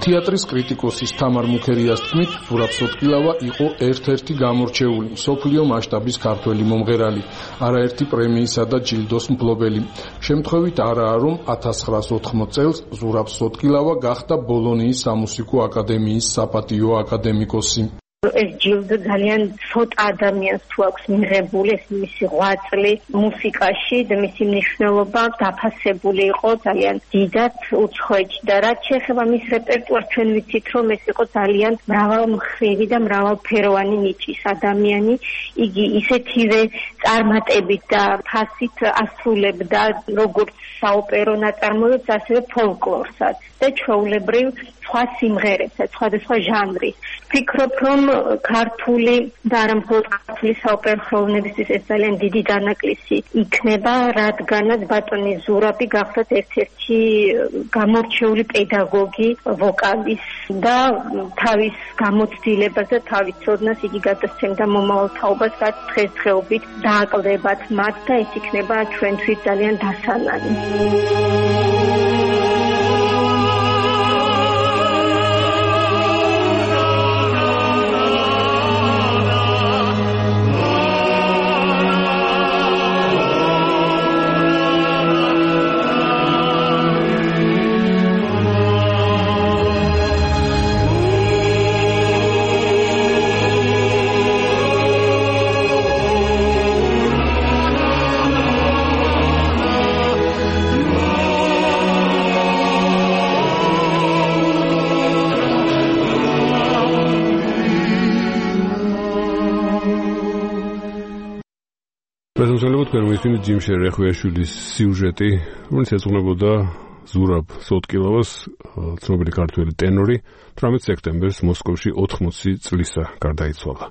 თეატრის კრიტიკოსის თამარ მუქერიას თქმით, ზურაბ სოტკილავა იყო ერთ-ერთი გამორჩეული მსოფლიო მასშტაბის ქართველი მომღერალი, არაერთი პრემიისა და ჯილდოს მფლობელი. შემთხვევით არაა, რომ 1980 წელს ზურაბ სოტკილავა გახდა ბოლონიის სამუსიკო აკადემიის საპატიო აკადემიკოსი. ეს ჯილდო ძალიან ცოტა ადამიანს თუ აქვს მიღებული, ეს მისი ღვაწლი მუსიკაში და მისი მნიშვნელობა დაფასებული იყო ძალიან დიდად უცხოეთში და რაც შეეხება მის რეპერტუარს, ჩვენ ვიცით, რომ ეს იყო ძალიან მრავალმხრივი და მრავალფეროვანი ნიჭის ადამიანი. იგი ისეთივე წარმატებით და ფასით ასრულებდა როგორც საოპერო ნაწარმოებებს, ასევე ფოლკლორსაც და ჩვეულებრივ სხვა სიმღერებსაც, სხვადასხვა ჟანრის. ვფიქრობ, რომ ქართული და არა მხოლოდ ქართული საოპერო ხელოვნებისთვის ეს ძალიან დიდი დანაკლისი იქნება, რადგანაც ბატონი ზურაბი გახლდათ ერთ-ერთი გამორჩეული პედაგოგი ვოკალის და თავის გამოცდილებას და თავის ცოდნას იგი გადასცემდა მომავალ თაობას, რაც დღესდღეობით დააკლდებათ მათ და ეს იქნება ჩვენთვის ძალიან დასანანი. Თქვენ ჯიმ შერეხვეაშვილის სიუჟეტი, რომელიც ეძღვნებოდა ზურაბ სოტკილავას, ცნობილი ქართველი ტენორი, 18 სექტემბერს მოსკოვში 80 წლისა გარდაიცვალა.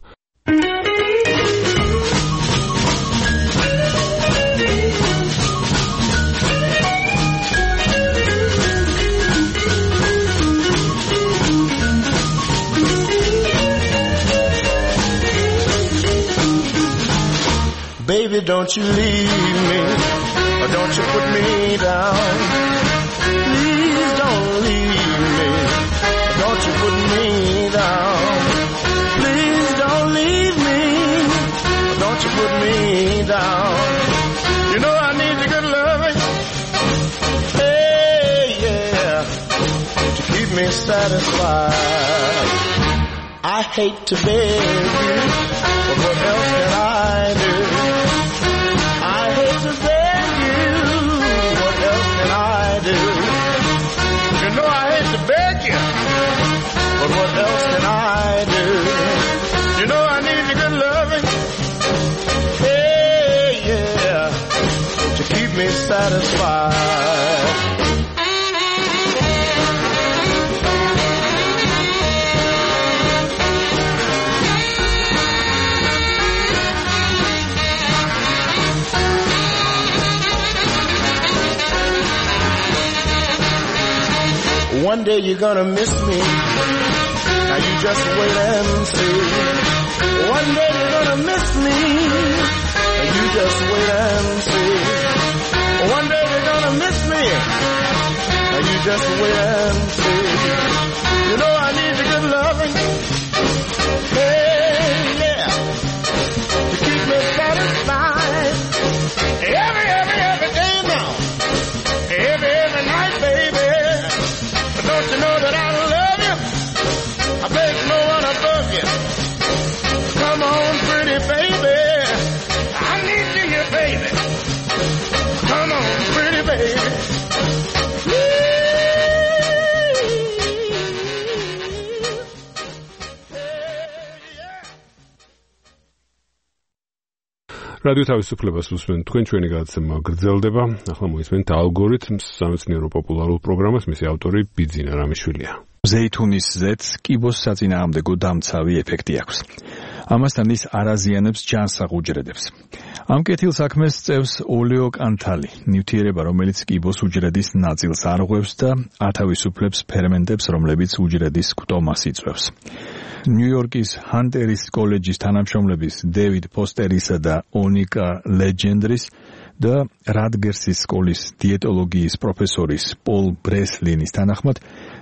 Baby, don't you leave me, or don't you put me down. Please don't leave me, or don't you put me down. Please don't leave me, or don't you put me down. You know I need your good loving, hey, yeah, to keep me satisfied. I hate to beg you, but what else can I do? You know I hate to beg you, but what else can I do? You know I need your good loving, hey, yeah, to keep me satisfied. One day you're gonna miss me, now you just wait and see. One day you're gonna miss me, now you just wait and see. One day you're gonna miss me, now you just wait and see. You know I need your good loving, hey, yeah, to keep me satisfied. Every day now, every night, baby. Don't you know that I love you? I beg no one above you. Come on, pretty baby. I need you here, baby. Come on, pretty baby. რადიო თავისუფლებას უსმენთ, თქვენ ჩვენი გადაცემა გრძელდება. ახლა მოისმენთ ალგორითმს, სამეცნიერო პოპულარულ პროგრამას, მისი ავტორი ბიძინა რამიშვილია. ზეითუნის ზეთს კიბოს საწინააღმდეგო დამცავი ეფექტი აქვს. ამასთან ის არაზიანებს ჯანს აღუჯრედებს. ამ კეთილ საქმეს წევს ოლეოკანთალი, ნივთიერება, რომელიც კიბოს უჯრედის ნაწილს არღვევს და ათავისუფლებს ფერმენტებს, რომლებიც უჯრედის კვტომას იწვევს. ნიუ-იორკის ჰანტერის კოლეჯის თანამშრომლების დევიდ ფოსტერისა და ონიკა ლეჯენდრის და რატგერსის სკოლის დიეტოლოგიის პროფესორის პოლ ბრესლინის თანახმად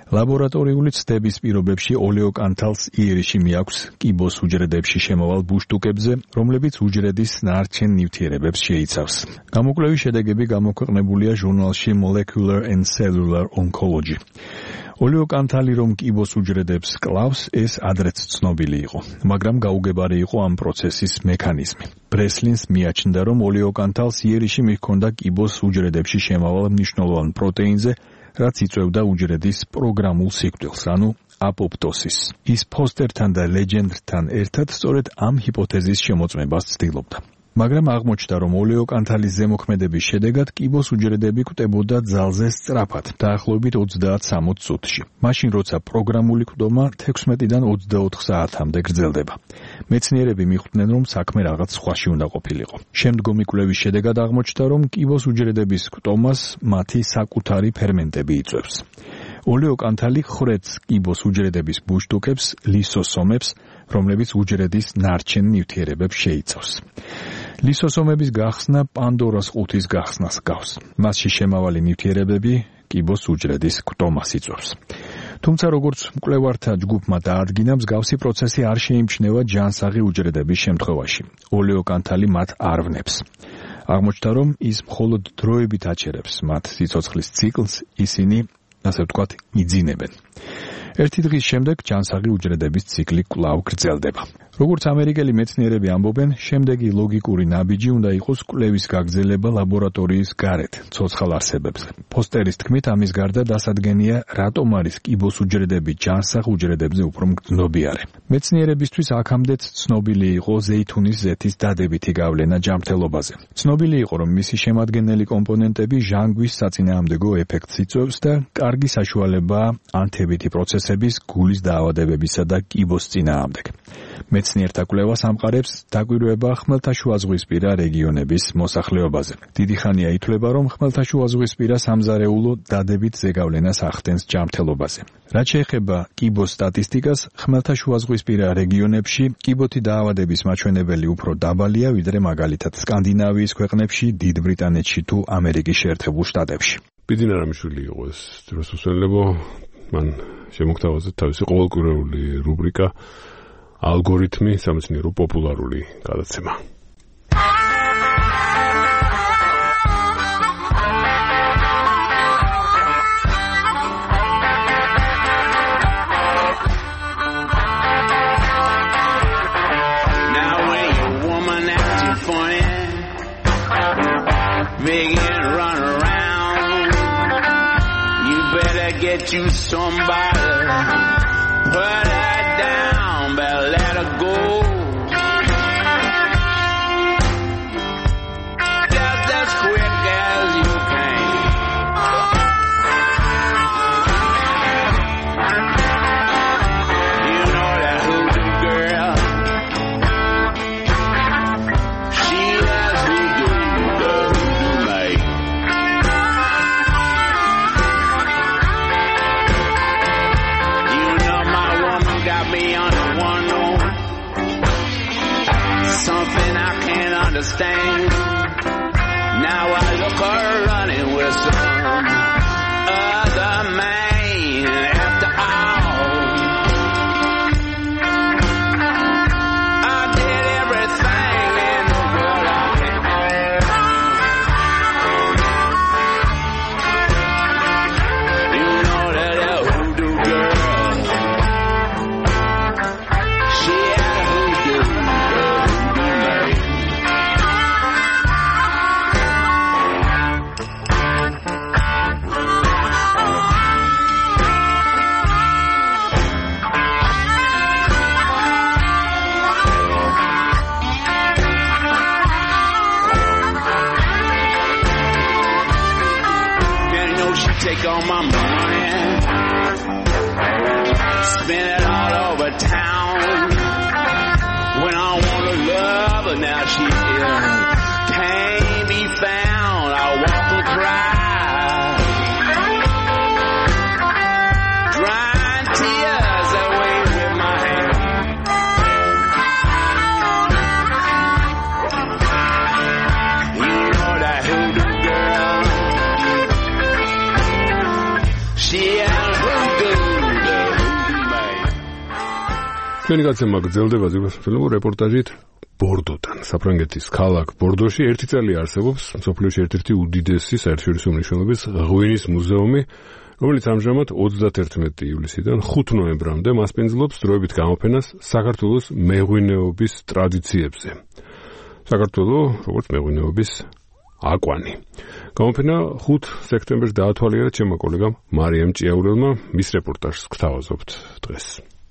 ლაბორატორიული ცდების პირობებში ოლეო კანთალს იერიში მიაქვს კიბოს უჯრედებში შემავალ ბუშტუკებზე, რომლებიც უჯრედის ნარჩენ ნივთიერებებს შეიცავს. გამოკვლევის შედეგები გამოქვეყნებულია ჟურნალში Molecular and Cellular Oncology. ოლეო კანთალი რომ კიბოს უჯრედებს კლავს, ეს ადრეც ცნობილი იყო, მაგრამ გაუგებარი იყო ამ პროცესის მექანიზმი. ბრესლინს მიაჩნდა, რომ ოლეო კანთალს იერიში მიჰქონდა კიბოს უჯრედებში შემავალ მნიშვნელოვან პროტეინზე, რაც იწვევდა უჯრედის პროგრამულ სიკვდილს, ანუ აპოპტოსისს. ის ფოსტერთან და ლეგენდთან ერთად სწორედ ამ ჰიპოთეზის შემოწმებას ცდილობდა. მაგრამ აღმოჩნდა, რომ ოლეო კანთალის ზემოქმედების შედეგად კიბოს უჯრედები კვდებოდა ძალზე სწრაფად, დაახლოებით 30-60 წუთში. მაშინ, როცა პროგრამული კვდომა 16-დან 24 საათამდე გრძელდება. მეცნიერები მიხვდნენ, რომ საქმე რაღაც სხვაში უნდა ყოფილიყო. შემდგომი კვლევის შედეგად აღმოჩნდა, რომ კიბოს უჯრედების კვდომას მათი საკუთარი ფერმენტები იწვევს. ოლეო კანთალი ხრեց კიბოს უჯრედების ბუშტუკებს, ლისოსომებს, რომლებიც უჯრედის ნარჩენ ნივთიერებებს შეიცავს. ლისოსომების გახსნა პანდორას ყუთის გახსნას გავს. მასში შემავალი ნივთიერებები კიბოს უჯრედის კვდომას იწვევს. თუმცა როგორც მკვლევართა ჯგუფმა დაადგინა, მსგავსი პროცესი არ შეიმჩნევა ჯანსაღი უჯრედების შემთხვევაში. ოლეო კანთალი მათ არ ვნებს. აღმოჩნდა, რომ ის მხოლოდ დროებით აჩერებს მათ სიცოცხლის ციკლს, ისინი ასე ვთქვათ, იძინებენ. ერთი დღის შემდეგ ჯანსაღი უჯრედების ციკლი კვლავ გრძელდება. როგორც ამერიკელი მეცნიერები ამბობენ, შემდეგი ლოგიკური ნაბიჯი უნდა იყოს კვლევის გაგრძელება ლაბორატორიის გარეთ, ცოცხალ არსებებზე. ფოსტერის თქმით, ამის გარდა დასადგენია, რატომ არის კიბოს უჯრედები ჯანსაღ უჯრედებზე უფრო მგრძნობიარე. მეცნიერებისთვის აქამდეც ცნობილი იყო ზეითუნის ზეთის დადებითი გავლენა ჯანმრთელობაზე. ცნობილი იყო, რომ მისი შემადგენელი კომპონენტები ჟანგვის საწინააღმდეგო ეფექტს იწვევს და კარგი საშუალებაა ანთებითი პროცესების, გულის დაავადებებისა და კიბოს წინააღმდეგ. მეცნიერთა კვლევას ამყარებს დაკვირვება ხმელთაშუაზღვისპირა რეგიონების მოსახლეობაზე. დიდი ხანია ითვლება, რომ ხმელთაშუაზღვისპირა სამზარეულო დადებით ზეგავლენას ახდენს ჯანმრთელობაზე. რაც შეეხება კიბოს სტატისტიკას, ხმელთაშუაზღვისპირა რეგიონებში კიბოთი დაავადების მაჩვენებელი უფრო დაბალია, ვიდრე მაგალითად სკანდინავიის ქვეყნებში, დიდ ბრიტანეთში თუ ამერიკის შეერთებულ შტატებში. ბიძინა რამიშვილი იყო ეს დროს უსვენლებო, მან შემოგთავაზა თავისი ყოველკვირეული რუბრიკა ალგორითმი სამეცნიერო პოპულარული გადაცემა. Now when your woman acting funny, begin to run around, you better get you somebody, put her down, better let her go. Just as quick as you can. You know that hoodoo girl, she has hoodoo, the hoodoo maid. You know my woman got me on the one note, something I can't understand. Now I look her running with some other man. After all, I did everything in the world I can. You know that hoodoo girl, she had hoodoo, the hoodoo maid. You know she take all my money, spend it all over town. When I want to love her, now she can't be found. I walk and cry, drying tears away with my hand. You know that hoodoo girl, she had hoodoo. ჩვენი გაცემა გრძელდება ზოგადად რეპორტაჟით ბორდოდან. საფრანგეთის ქალაქ ბორდოში ერთი წელი არსებობს მსოფლიოში ერთ-ერთი უდიდესი საერთაშორისო მნიშვნელობის ღვინის მუზეუმი, რომელიც ამჟამად 31 ივლისიდან 5 ნოემბრამდე მასპინძლობს დროებით გამოფენას საქართველოს მეღვინეობის ტრადიციებზე. საქართველო, როგორც მეღვინეობის აკვანი. გამოფენა 5 სექტემბერს დაათვალიერა ჩემმა კოლეგამ მარიამ ჭიაურელმა, მის რეპორტაჟს გთავაზობთ დღეს.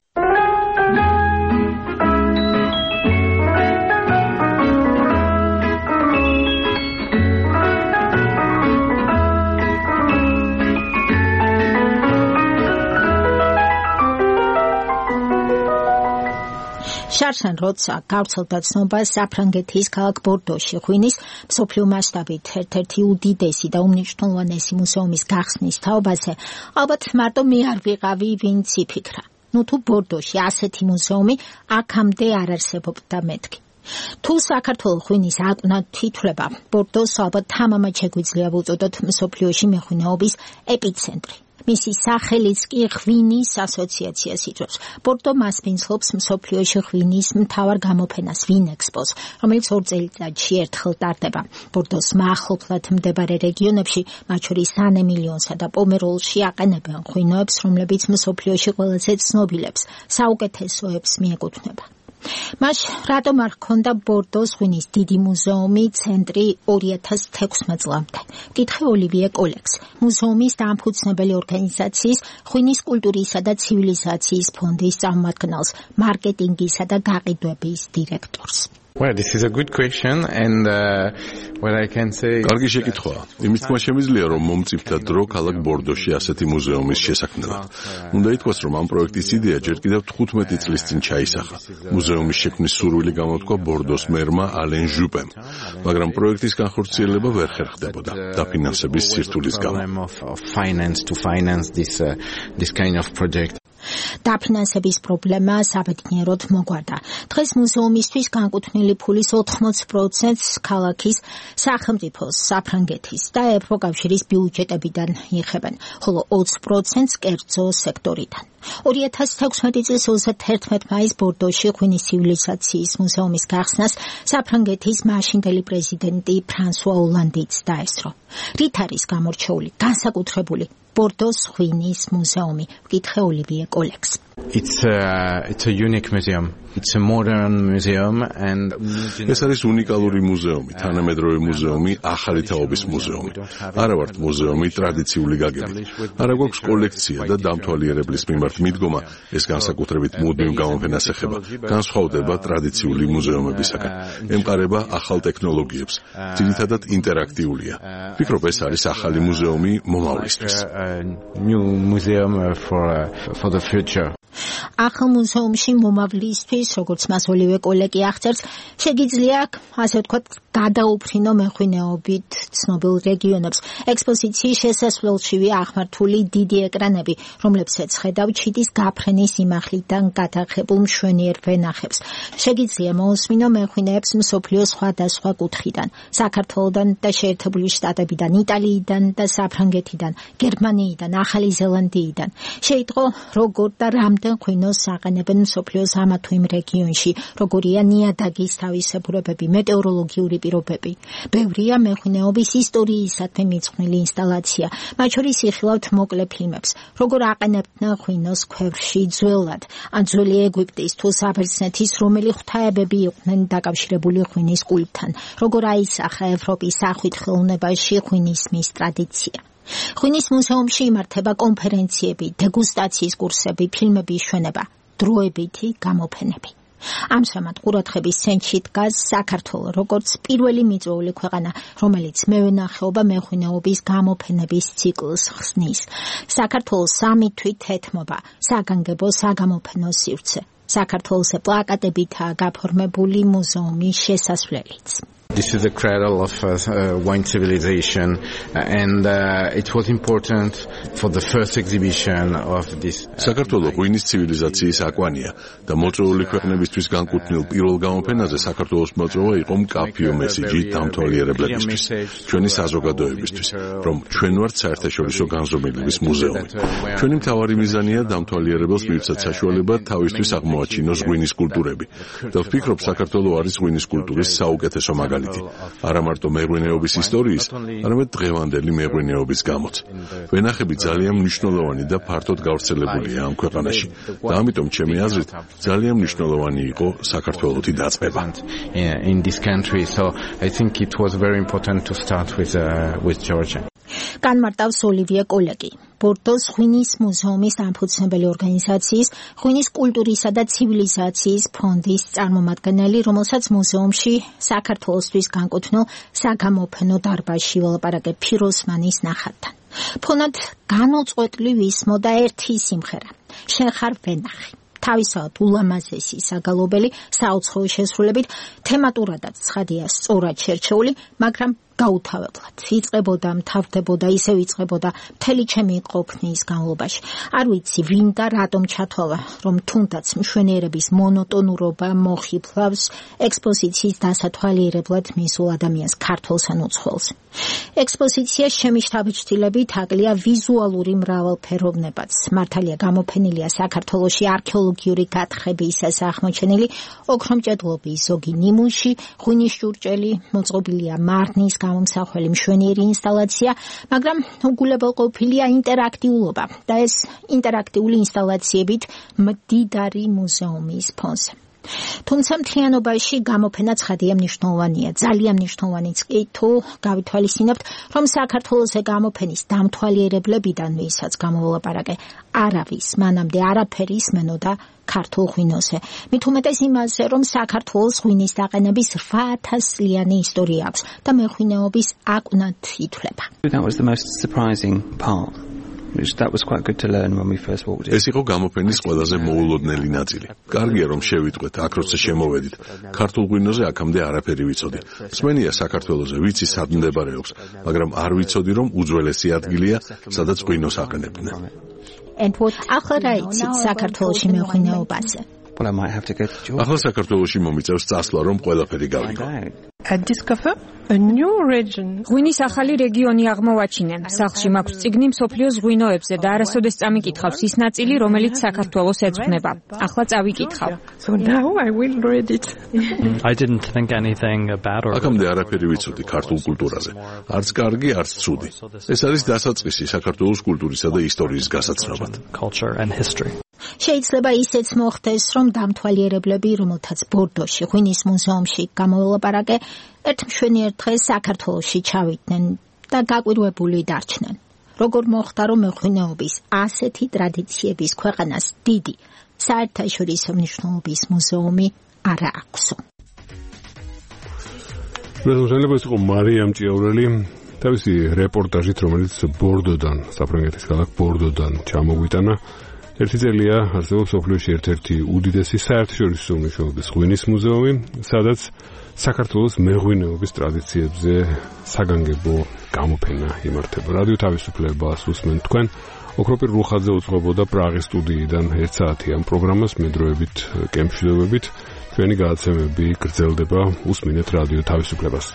შარშან როცა გავრცელდა ცნობა საფრანგეთის ქალაქ ბორდოში ღვინის მსოფლიო მასშტაბით ერთ-ერთი უდიდესი და უმნიშვნელოვანესი მუზეუმის გახსნის თაობაზე, ალბათ მარტო მე არ ვიყავი, ვინც იფიქრა. თუ ბორდოში ასეთი მუზეუმი აქამდე არ არსებობდა მეთქი. თუ საქართველოს ღვინის აკვნად თითვლება, ბორდოს ალბათ თამამად შეგვიძლია ვუწოდოთ მსოფლიოში მეღვინეობის ეპიცენტრი. მისი სახელიც კი ღვინის ასოციაციას იწვევს. ბორდო მასპინძლობს მსოფლიოში ღვინის მთავარ გამოფენას ვინექსპოს, რომელიც 2 წელიწადში ერთხელ ტარდება. ბორდოს მახლობლად მდებარე რეგიონებში, მათ შორის სან-ემილიონსა და პომეროლში აყენებენ ღვინოებს, რომლებიც მსოფლიოში ყველაზე ცნობილებს, საუკეთესოებს მიეკუთვნება. მას რატომ არ ჰქონდა ბორდოს ღვინის დიდი მუზეუმი ცენტრი 2016 წლამდე? კითხე ოლივიე კოლექს, მუზეუმის დამფუძნებელი ორგანიზაციის ღვინის კულტურისა და ცივილიზაციის ფონდის წარმომადგენელს, მარკეტინგისა და გაყიდვების დირექტორს. Well, this is a good question and what I can say კარგი შეკითხვაა. იმის თქმა შემიძლია, რომ მომწიფდა დრო ქალაქ ბორდოში ასეთი მუზეუმის შესაქმნელად. უნდა ითქვას, რომ ამ პროექტის იდეა ჯერ კიდევ 15 წლის წინ ჩაისახა. მუზეუმის შექმნის სურვილი გამოთქვა ბორდოს მერმა ალენ ჟუპემ, მაგრამ პროექტის განხორციელება ვერ ხერხდებოდა დაფინანსების სირთულის გამო. დაფინანსების პრობლემა საბედნიეროდ მოგვარდა. დღეს მუზეუმისთვის განკუთვნილი ფულის 80%-ს ქალაქის, სახელმწიფოს, საფრანგეთის და ევროკავშირის ბიუჯეტებიდან იღებენ, ხოლო 20%-ს კერძო სექტორიდან. 2016 წლის 31 მაისს ბორდოში ღვინის ცივილიზაციის მუზეუმის გახსნას საფრანგეთის მაშინდელი პრეზიდენტი ფრანსუა ოლანდიც დაესწრო. რით არის გამორჩეული, განსაკუთრებული ბორდოს ღვინის მუზეუმი? ვკითხე ოლივიე კოლექს. It's a unique museum. It's a modern museum and ეს არის უნიკალური მუზეუმი, თანამედროვე მუზეუმი, ახალი თაობის მუზეუმი. არა ვართ მუზეუმი ტრადიციული გაგებით. არა გვაქვს კოლექცია და დამთვალიერებლის მიმართ მიდგომა, ეს განსაკუთრებით მუდმივ გამოფენას ეხება, განსხვავდება ტრადიციული მუზეუმებისაგან. ემყარება ახალ ტექნოლოგიებს, ძირითადად ინტერაქტიულია. ვფიქრობ, ეს არის ახალი მუზეუმი მომავლისთვის. New museum for the future. ახალ მუზეუმში მომავლისთვის, როგორც მას ოლივე კოლეკი აღწერს, შეგიძლია, ასე ვთქვათ, გადაუფრინო მეღვინეობით ცნობილ რეგიონებს. ექსპოზიციის შესასვლელშივე აღმართული დიდი ეკრანები, რომლებსაც ხედავ ჩიტის გაფრენის იმახლიდან გადაღებულ მშვენიერ ვენახებს. შეგიძლია მოусმინო მეღვინეებს მსოფლიოს სხვადასხვა კუთხიდან, საქართველოდან და შეერთებული შტატებიდან, იტალიიდან და საფრანგეთიდან, გერმანიიდან, ახალი ზელანდიიდან. შეიტყო, როგორ და რამდენ ღვინოს აყენებენ მსოფლიოს ამა თუ იმ რეგიონში, როგორია ნიადაგის თავისებურებები, მეტეოროლოგიური პირობები. ბევრია მეღვინეობის ისტორიისადმი მიძღვნილი ინსტალაცია, მათ შორის იხილავთ მოკლე ფილმებს, როგორ აყენებდნენ ღვინოს ქვევრში ძველად, ან ძველი ეგვიპტის თუ საბერძნეთის რომელი ღვთაებები იყვნენ დაკავშირებული ღვინის კულტთან, როგორ აისახა ევროპის ახვით ხელოვნებაში ღვინისმის ტრადიცია. ღვინის მუზეუმში იმართება კონფერენციები, დეგუსტაციის კურსები, ფილმების ჩვენება, დროებითი გამოფენები. ამჟამად ყურადღების ცენტრში დგას საქართველო, როგორც პირველი მიწვეული ქვეყანა, რომელიც მევენახეობა მეღვინეობის გამოფენების ციკლს ხსნის. საქართველოს 3 თვით ეთმობა საგანგებო საგამოფენო სივრცე. საქართველოს პლაკატებითაა გაფორმებული მუზეუმის შესასვლელიც. This is the cradle of wine civilization, and it was important for the first exhibition of this. საქართველოს ღვინის ცივილიზაციის აკვანია და მოწვეული ქვეყნებისთვის განკუთვნილ პირველ გამოფენაზე საქართველოს მოწვევა იყო მკაფიო მესიჯი დამთვალიერებლებისთვის, ჩვენი საზოგადოებისთვის, რომ ჩვენ ვართ საერთაშორისო განზომილების მუზეუმი. ჩვენი მთავარი მიზანია დამთვალიერებელს მივცეთ საშუალება თავისთვის აღმოაჩინოს ღვინის კულტურები და ვფიქრობ, საქართველოს არის ღვინის კულტურის საუკეთესო მაგალითი. არა მარტო მეღვინეობის ისტორიის, არამედ დღევანდელი მეღვინეობის გამოც. ვენახები ძალიან მნიშვნელოვანი და ფართოდ გავრცელებულია ამ ქვეყანაში და ამიტომ ჩემი აზრით ძალიან მნიშვნელოვანი იყო საქართველოსი დაწყება. In this country, so I think it was very important to start with Georgia. განმარტავს ოლივიე კოლეკი, ბორდოს ღვინის მუზეუმის დამფუძნებელი ორგანიზაციის ღვინის კულტურისა და ცივილიზაციის ფონდის წარმომადგენელი, რომელსაც მუზეუმში საქართველოსთვის განკუთვნილ საგამოფენო დარბაზში ველაპარაკე ფიროსმანის ნახატთან. ფონად განუწყვეტლი ვისმოდა ერთი სიმღერა, შენ ხარ ვენახი. თავისავად ულამაზესი საგალობელი საუცხოო შესრულებით, თემატურადაც ცხადია სწორად შერჩეული, მაგრამ გაუთავებლად იწყებოდა, მთავრდებოდა, ისევ იწყებოდა მთელი ჩემი ყოფნის განმავლობაში. არ ვიცი ვინ და რატომ ჩათვალა, რომ თუნდაც მშვენიერების მონოტონურობა მოხიბლავს ექსპოზიციის დასათვალიერებლად მისულ ადამიანს, ქართველს ან უცხოელს. ექსპოზიცია შემიშთაბეჭდილებით აკლია ვიზუალური მრავალფეროვნებაც. მართალია გამოფენილია საქართველოში არქეოლოგიური გათხრებისას აღმოჩენილი ოქრომჭედლობის ზოგი ნიმუში, ღვინის ჭურჭელი, მოწყობილია მარნის გამომსახველი მშვენიერი ინსტალაცია, მაგრამ უგულებელყოფილია ინტერაქტიულობა და ეს ინტერაქტიული ინსტალაციებით მდიდარი მუზეუმის ფონზე. თუმცა მთლიანობაში გამოფენა ცხადია მნიშვნელოვანია, ძალიან მნიშვნელოვანიც კი თუ გავითვალისწინებთ, რომ საქართველოს გამოფენის დამთვალიერებლებიდან, ვისაც გამოვЛაპარაკე, არავის მანამდე არაფერი ისმენოდა ქართულ ღვინოზე. მით უმეტეს იმაზე, რომ საქართველოს ღვინის დაყენების 8000 წლიანი ისტორია აქვს და მეღვინეობის აკვნად ითვლება. That was the most surprising part. That was quite good to learn when we first walked in. ეს იყო გამოფენის ყველაზე მოულოდნელი ნაწილი. კარგია რომ შევიტყვეთ, აქ როცა შემოვედით. ქართულ ღვინოზე აქამდე არაფერი ვიცოდი. მსმენია საქართველოზე, ვიცი სად მდებარეობს, მაგრამ არ ვიცოდი რომ უძველესი ადგილია, სადაც ღვინოს აყენებდნენ. ახლა რა იცით საქართველოში მეღვინეობაზე? Well, I might have to go to Georgia. ახლა საქართველოში მომიწევს წასვლა, რომ ყველაფერი გავიგო. I discover a new region. ღვინის ახალი რეგიონი აღმოვაჩინე. სახლში მაქვს წიგნი მსოფლიოს ღვინოებზე და არასოდეს წამიკითხავს ის ნაწილი, რომელიც საქართველოს ეძღვნება. ახლა წავიკითხავ. So now I will read it. I didn't think anything about it. აქამდე არაფერი ვიცოდი ქართულ კულტურაზე. არც კარგი, არც ცუდი. ეს არის დასაწყისი საქართველოს კულტურისა და ისტორიის გასაცნობად. Culture and history. შეიძლება ისეც მოხდეს, რომ დამთვალიერებლები, რომელთაც ბორდოში ღვინის მუზეუმში გამოვЛაპარაკე, ერთ მშვენიერ დღეს საქართველოში ჩავიდნენ და გაკვირვებული დარჩნენ. როგორ მოხდა, რომ მეღვინეობის ასეთი ტრადიციების ქვეყანას დიდი საერთაშორისო მნიშვნელობის მუზეუმი არა აქვსო. შეიძლება იყო მარიამ ჭიაურელი თავისი რეპორტაჟით, რომელიც ბორდოდან, საფრანგეთის ქალაქ ბორდოდან ჩამოგვიტანა. ერთი წელია არსებობს სოფლიოში ერთ-ერთი უდიდესი საერთაშორისო მნიშვნელობის ღვინის მუზეუმი, სადაც საქართველოს მეღვინეობის ტრადიციებზე საგანგებო გამოფენა იმართება. რადიო თავისუფლებას უსმენთ თქვენ. ოქროპირ რუხაძე უძღვებოდა პრაღის სტუდიიდან 1 საათიან პროგრამას მედროებით, კემშვიდობებით. ჩვენი გადაცემები გრძელდება, უსმინეთ რადიო თავისუფლებას.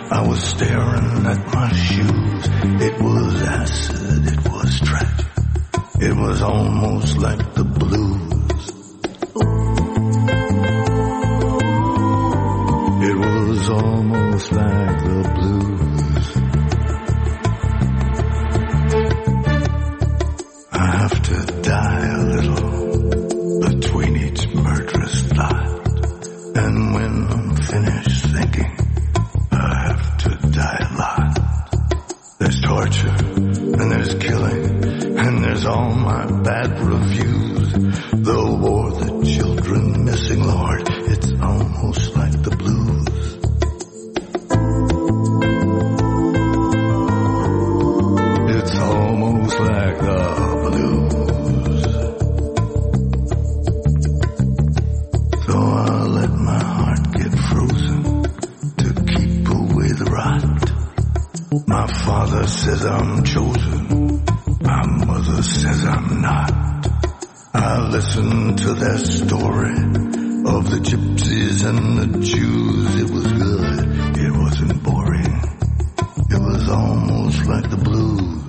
I was staring at my shoes. It was acid, it was tragic. It was almost like the blues. It was almost like the blues. I have to die a little between each murderous thought. And when I'm finished thinking, I have to die a lot. There's torture, and there's killing, and there's all my bad reviews. The war, the children missing, Lord, it's almost like the blues. It's almost like the blues. So I let my heart get frozen to keep away the rot. My father says I'm chosen. My mother says I'm not. I listen to their story of the gypsies and the Jews. It was good. It wasn't boring. It was almost like the blues.